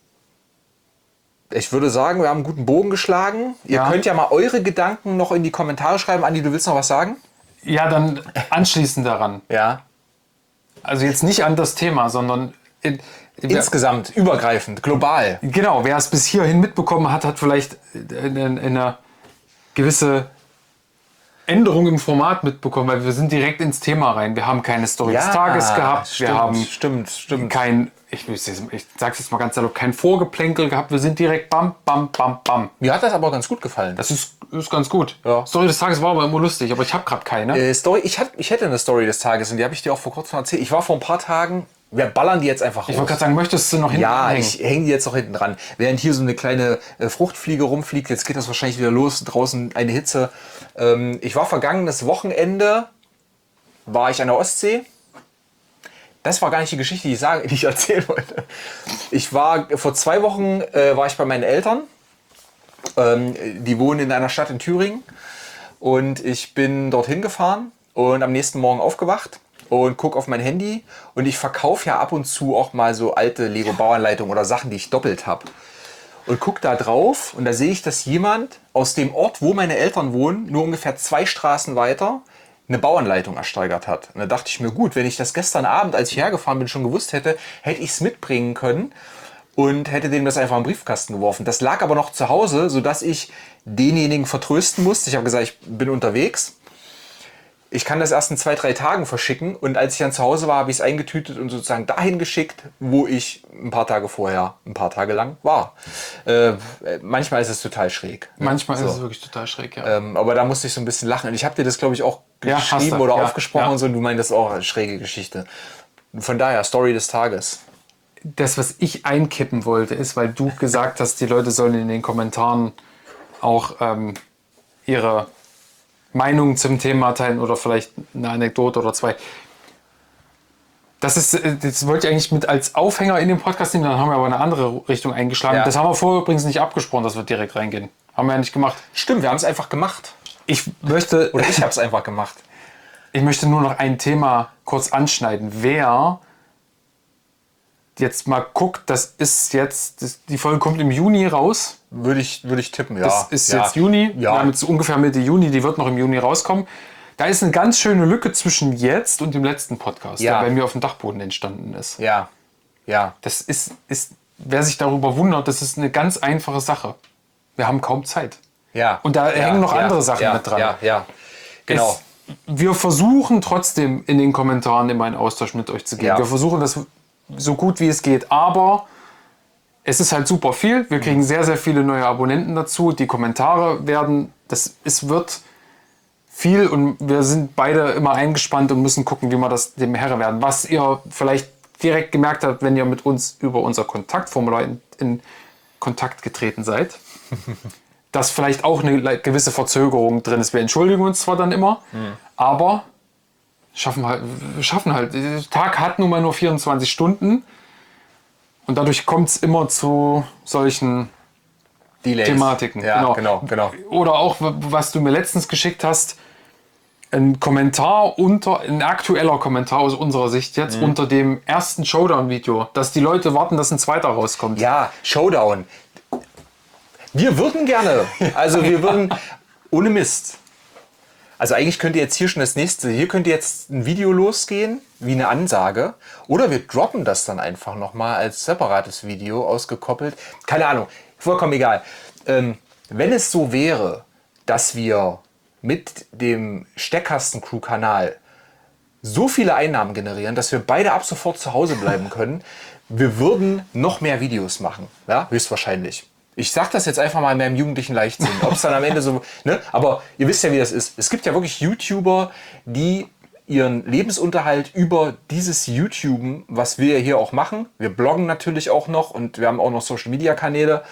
Ich würde sagen, wir haben einen guten Bogen geschlagen. Ihr Ja. könnt ja mal eure Gedanken noch in die Kommentare schreiben. Andi, du willst noch was sagen? Ja, dann anschließend daran. Ja. Also jetzt nicht an das Thema, sondern in, wer, Insgesamt, übergreifend, global. genau, wer es bis hierhin mitbekommen hat, hat vielleicht eine, eine gewisse Änderung im Format mitbekommen, weil wir sind direkt ins Thema rein. Wir haben keine Story des Tages gehabt, stimmt, wir haben stimmt, stimmt. kein, ich, ich sag's jetzt mal ganz salopp, kein Vorgeplänkel gehabt. Wir sind direkt bam, bam, bam, bam. Mir hat das aber ganz gut gefallen. Das ist, ist ganz gut. Ja. Story des Tages war aber immer lustig, aber ich habe gerade keine. Äh, Story, ich, hat, ich hätte eine Story des Tages und die habe ich dir auch vor kurzem erzählt. Ich war vor ein paar Tagen, wir ballern die jetzt einfach raus. Ich wollte gerade sagen, möchtest du noch hinten Ja, hängen? ich hänge die jetzt noch hinten dran. Während hier so eine kleine äh, Fruchtfliege rumfliegt, jetzt geht das wahrscheinlich wieder los, draußen eine Hitze. Ähm, ich war vergangenes Wochenende, war ich an der Ostsee. Das war gar nicht die Geschichte, die ich, sage, die ich erzählen wollte. Ich war, vor zwei Wochen äh, war ich bei meinen Eltern. Ähm, die wohnen in einer Stadt in Thüringen. Und ich bin dorthin gefahren und am nächsten Morgen aufgewacht und gucke auf mein Handy. Und ich verkaufe ja ab und zu auch mal so alte Lego-Bauanleitungen oder Sachen, die ich doppelt habe. Und gucke da drauf und da sehe ich, dass jemand aus dem Ort, wo meine Eltern wohnen, nur ungefähr zwei Straßen weiter, eine Bauanleitung ersteigert hat. Und da dachte ich mir, gut, wenn ich das gestern Abend, als ich hergefahren bin, schon gewusst hätte, hätte ich es mitbringen können und hätte dem das einfach im Briefkasten geworfen. Das lag aber noch zu Hause, sodass ich denjenigen vertrösten musste. Ich habe gesagt, ich bin unterwegs. Ich kann das erst in zwei, drei Tagen verschicken. Und als ich dann zu Hause war, habe ich es eingetütet und sozusagen dahin geschickt, wo ich ein paar Tage vorher, ein paar Tage lang war. Äh, manchmal ist es total schräg. Manchmal So. ist es wirklich total schräg, ja. Ähm, aber da musste ich so ein bisschen lachen. Und ich habe dir das, glaube ich, auch Ja, hast geschrieben du. oder Ja, aufgesprochen ja. und so. Und du meintest auch, eine schräge Geschichte. Von daher, Story des Tages. Das, was ich einkippen wollte, ist, weil du gesagt hast, die Leute sollen in den Kommentaren auch ähm, ihre Meinung zum Thema teilen oder vielleicht eine Anekdote oder zwei. Das ist, das wollte ich eigentlich mit als Aufhänger in den Podcast nehmen, dann haben wir aber eine andere Richtung eingeschlagen. Ja. Das haben wir vorher übrigens nicht abgesprochen, dass wir direkt reingehen. Haben wir ja nicht gemacht. Stimmt, wir haben es einfach gemacht. Ich möchte, Oder ich habe es einfach gemacht. ich möchte nur noch ein Thema kurz anschneiden. Wer jetzt mal guckt, das ist jetzt, das, die Folge kommt im Juni raus. Würde ich, würde ich tippen, ja. Das ist ja. jetzt Juni. Wir Ja. haben jetzt ungefähr Mitte Juni, die wird noch im Juni rauskommen. Da ist eine ganz schöne Lücke zwischen jetzt und dem letzten Podcast, Ja. der bei mir auf dem Dachboden entstanden ist. Ja. Ja. Das ist, ist, wer sich darüber wundert, das ist eine ganz einfache Sache. Wir haben kaum Zeit. Ja. Und da ja. hängen noch ja. andere Sachen ja. mit dran. Ja, ja. Genau. Es, wir versuchen trotzdem in den Kommentaren immer einen Austausch mit euch zu gehen. Ja. Wir versuchen das so gut wie es geht, aber es ist halt super viel. Wir kriegen sehr, sehr viele neue Abonnenten dazu. Die Kommentare werden, das es wird viel und wir sind beide immer eingespannt und müssen gucken, wie wir das dem Herr werden. Was ihr vielleicht direkt gemerkt habt, wenn ihr mit uns über unser Kontaktformular in, in Kontakt getreten seid, dass vielleicht auch eine gewisse Verzögerung drin ist. Wir entschuldigen uns zwar dann immer, mhm. aber schaffen halt, wir schaffen halt. Der Tag hat nun mal nur vierundzwanzig Stunden und dadurch kommt es immer zu solchen Delays. Thematiken. Ja, genau. genau, genau. Oder auch, was du mir letztens geschickt hast, ein Kommentar unter, ein aktueller Kommentar aus unserer Sicht jetzt mhm. unter dem ersten Showdown-Video, dass die Leute warten, dass ein zweiter rauskommt. Ja, Showdown. Wir würden gerne. Also wir würden, ohne Mist. Also eigentlich könnte jetzt hier schon das nächste, hier könnte jetzt ein Video losgehen, wie eine Ansage. Oder wir droppen das dann einfach nochmal als separates Video ausgekoppelt. Keine Ahnung, vollkommen egal. Ähm, wenn es so wäre, dass wir mit dem Steckkasten-Crew-Kanal so viele Einnahmen generieren, dass wir beide ab sofort zu Hause bleiben können, wir würden noch mehr Videos machen. Ja, höchstwahrscheinlich. Ich sag das jetzt einfach mal in meinem jugendlichen Leichtsinn. Ob es dann am Ende so, ne? Aber ihr wisst ja, wie das ist. Es gibt ja wirklich YouTuber, die ihren Lebensunterhalt über dieses YouTuben, was wir hier auch machen, wir bloggen natürlich auch noch und wir haben auch noch Social-Media-Kanäle,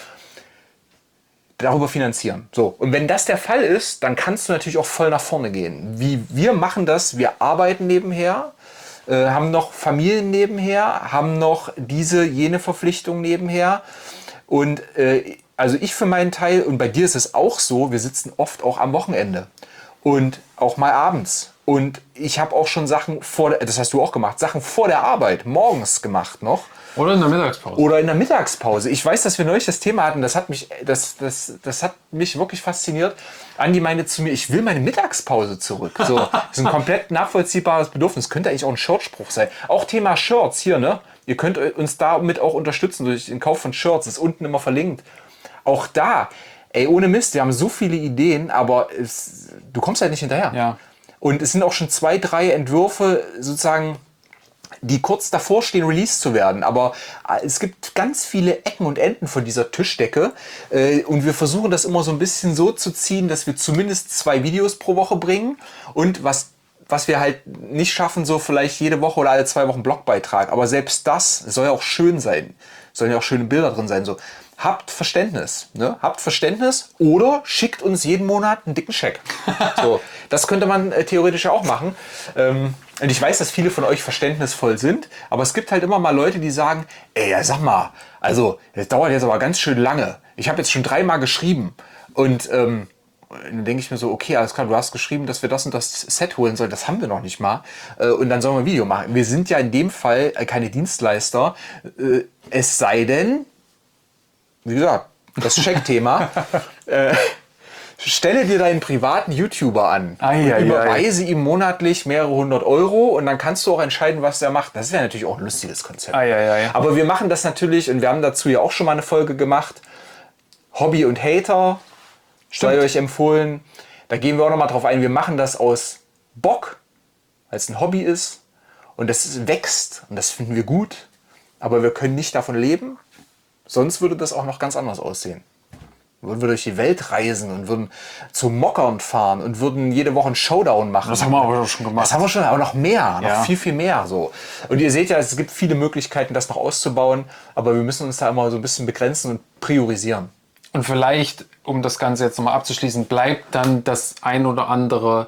darüber finanzieren. So. Und wenn das der Fall ist, dann kannst du natürlich auch voll nach vorne gehen. Wie wir machen das, wir arbeiten nebenher, äh, haben noch Familien nebenher, haben noch diese, jene Verpflichtung nebenher. Und äh, also ich für meinen Teil, und bei dir ist es auch so, wir sitzen oft auch am Wochenende und auch mal abends. Und ich habe auch schon Sachen vor, der, das hast du auch gemacht, Sachen vor der Arbeit, morgens gemacht noch. Oder in der Mittagspause. Oder in der Mittagspause. Ich weiß, dass wir neulich das Thema hatten, das hat mich, das, das, das hat mich wirklich fasziniert. Andi meinte zu mir, ich will meine Mittagspause zurück. So, das ist ein komplett nachvollziehbares Bedürfnis. Könnte eigentlich auch ein Shirtspruch sein. Auch Thema Shirts hier, ne? Ihr könnt uns damit auch unterstützen durch den Kauf von Shirts. Das ist unten immer verlinkt. Auch da, ey, ohne Mist, wir haben so viele Ideen, aber es, du kommst halt nicht hinterher. Ja. Und es sind auch schon zwei, drei Entwürfe sozusagen, die kurz davor stehen, released zu werden. Aber es gibt ganz viele Ecken und Enden von dieser Tischdecke. Und wir versuchen das immer so ein bisschen so zu ziehen, dass wir zumindest zwei Videos pro Woche bringen. Und was, was wir halt nicht schaffen, so vielleicht jede Woche oder alle zwei Wochen Blogbeitrag. Aber selbst das soll ja auch schön sein. Sollen ja auch schöne Bilder drin sein. So, habt Verständnis. Ne? Habt Verständnis oder schickt uns jeden Monat einen dicken Scheck. So, das könnte man äh, theoretisch auch machen. Ähm, Und ich weiß, dass viele von euch verständnisvoll sind, aber es gibt halt immer mal Leute, die sagen, ey, ja, sag mal, also das dauert jetzt aber ganz schön lange. Ich habe jetzt schon dreimal geschrieben. Und ähm, dann denke ich mir so, okay, alles klar, du hast geschrieben, dass wir das und das Set holen sollen. Das haben wir noch nicht mal. Äh, und dann sollen wir ein Video machen. Wir sind ja in dem Fall äh, keine Dienstleister. Äh, es sei denn, wie gesagt, das Check-Thema. äh, Stelle dir deinen privaten YouTuber an Ei, und ei, überweise ihm monatlich mehrere hundert Euro und dann kannst du auch entscheiden, was der macht. Das wäre natürlich auch ein lustiges Konzept. Ei, ei, ei. Aber wir machen das natürlich und wir haben dazu ja auch schon mal eine Folge gemacht. Hobby und Hater, sei euch empfohlen. Da gehen wir auch noch mal drauf ein. Wir machen das aus Bock, weil es ein Hobby ist und das wächst und das finden wir gut. Aber wir können nicht davon leben. Sonst würde das auch noch ganz anders aussehen. Würden wir durch die Welt reisen und würden zu Mockern fahren und würden jede Woche einen Showdown machen. Das haben wir aber schon gemacht. Das haben wir schon, aber noch mehr, noch Ja. viel, viel mehr. So. Und ihr seht ja, es gibt viele Möglichkeiten, das noch auszubauen, aber wir müssen uns da immer so ein bisschen begrenzen und priorisieren. Und vielleicht, um das Ganze jetzt nochmal abzuschließen, bleibt dann das ein oder andere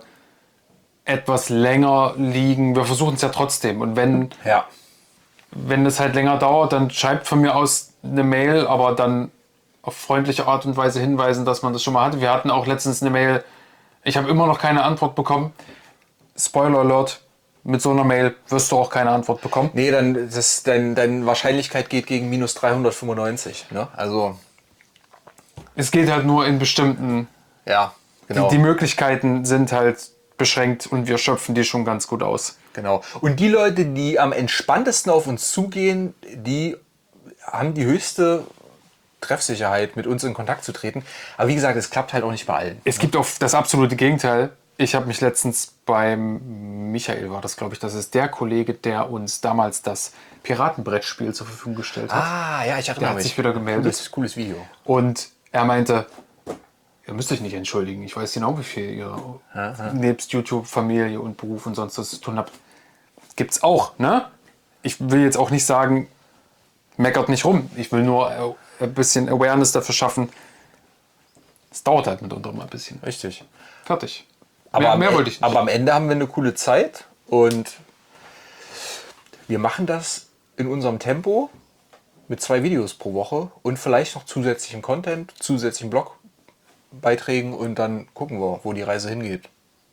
etwas länger liegen. Wir versuchen es ja trotzdem. Und wenn, Ja. wenn es halt länger dauert, dann schreibt von mir aus eine Mail, aber dann auf freundliche Art und Weise hinweisen, dass man das schon mal hatte. Wir hatten auch letztens eine Mail, ich habe immer noch keine Antwort bekommen. Spoiler Alert, mit so einer Mail wirst du auch keine Antwort bekommen. Nee, dann das, dein, deine Wahrscheinlichkeit geht gegen minus dreihundertfünfundneunzig. Ne? Also, Es geht halt nur in bestimmten, ja, genau. die, die Möglichkeiten sind halt beschränkt und wir schöpfen die schon ganz gut aus. Genau. Und die Leute, die am entspanntesten auf uns zugehen, die haben die höchste Treffsicherheit, mit uns in Kontakt zu treten. Aber wie gesagt, es klappt halt auch nicht bei allen. Es gibt auch das absolute Gegenteil. Ich habe mich letztens beim Michael, war das glaube ich, das ist der Kollege, der uns damals das Piratenbrettspiel zur Verfügung gestellt hat. Ah, ja, ich erinnere Der hat mich. sich wieder gemeldet. Cooles, cooles Video. Und er meinte, ihr müsst euch nicht entschuldigen. Ich weiß genau, wie viel ihr nebst YouTube, Familie und Beruf und sonst was zu tun habt. Gibt's auch, ne? Ich will jetzt auch nicht sagen, meckert nicht rum. Ich will nur ein bisschen Awareness dafür schaffen. Es dauert halt mitunter mal ein bisschen. Richtig. Fertig. Aber, mehr am, mehr E- wollte ich nicht. aber am Ende haben wir eine coole Zeit und wir machen das in unserem Tempo mit zwei Videos pro Woche und vielleicht noch zusätzlichen Content, zusätzlichen Blogbeiträgen und dann gucken wir, wo die Reise hingeht.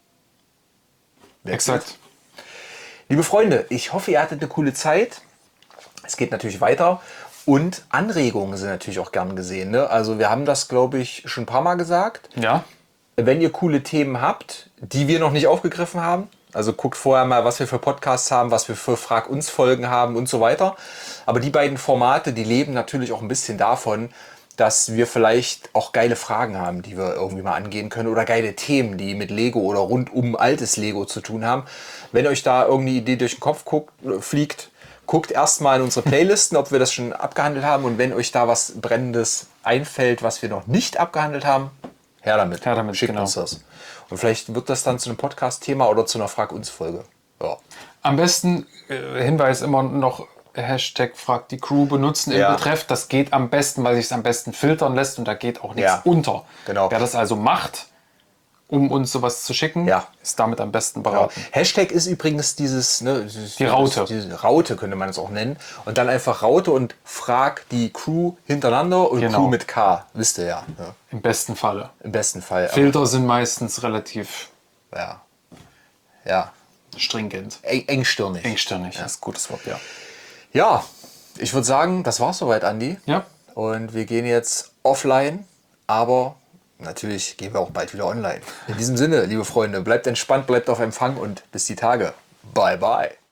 Wer Exakt. weiß. Liebe Freunde, ich hoffe, ihr hattet eine coole Zeit. Es geht natürlich weiter Und Anregungen sind natürlich auch gern gesehen. Ne? Also wir haben das, glaube ich, schon ein paar Mal gesagt. Ja. Wenn ihr coole Themen habt, die wir noch nicht aufgegriffen haben, also guckt vorher mal, was wir für Podcasts haben, was wir für Frag uns Folgen haben und so weiter. Aber die beiden Formate, die leben natürlich auch ein bisschen davon, dass wir vielleicht auch geile Fragen haben, die wir irgendwie mal angehen können oder geile Themen, die mit Lego oder rund um altes Lego zu tun haben. Wenn euch da irgendeine Idee durch den Kopf guckt, fliegt, guckt erstmal in unsere Playlisten, ob wir das schon abgehandelt haben. Und wenn euch da was Brennendes einfällt, was wir noch nicht abgehandelt haben, her damit. Her damit, Schickt genau. uns das. Und vielleicht wird das dann zu einem Podcast-Thema oder zu einer Frag-uns-Folge. Ja. Am besten, äh, Hinweis immer noch, Hashtag Frag die Crew benutzen im Ja. Betreff. Das geht am besten, weil sich es am besten filtern lässt und da geht auch nichts Ja. unter. Genau. Wer das also macht, um uns sowas zu schicken, Ja. ist damit am besten Ja. beraten. Hashtag ist übrigens dieses, ne, dieses, Die Raute. Diese Raute könnte man es auch nennen. Und dann einfach Raute und frag die Crew hintereinander und Genau. Crew mit K. Wisst ihr ja. Ne? Im besten Falle. Im besten Fall. Filter sind meistens relativ Aber, ja. Ja. stringent. Eng, engstirnig. Engstirnig, das ist ein gutes Wort, ja. Ja, ich würde sagen, das war's soweit, Andi. Ja. Und wir gehen jetzt offline, aber natürlich gehen wir auch bald wieder online. In diesem Sinne, liebe Freunde, bleibt entspannt, bleibt auf Empfang und bis die Tage. Bye, bye.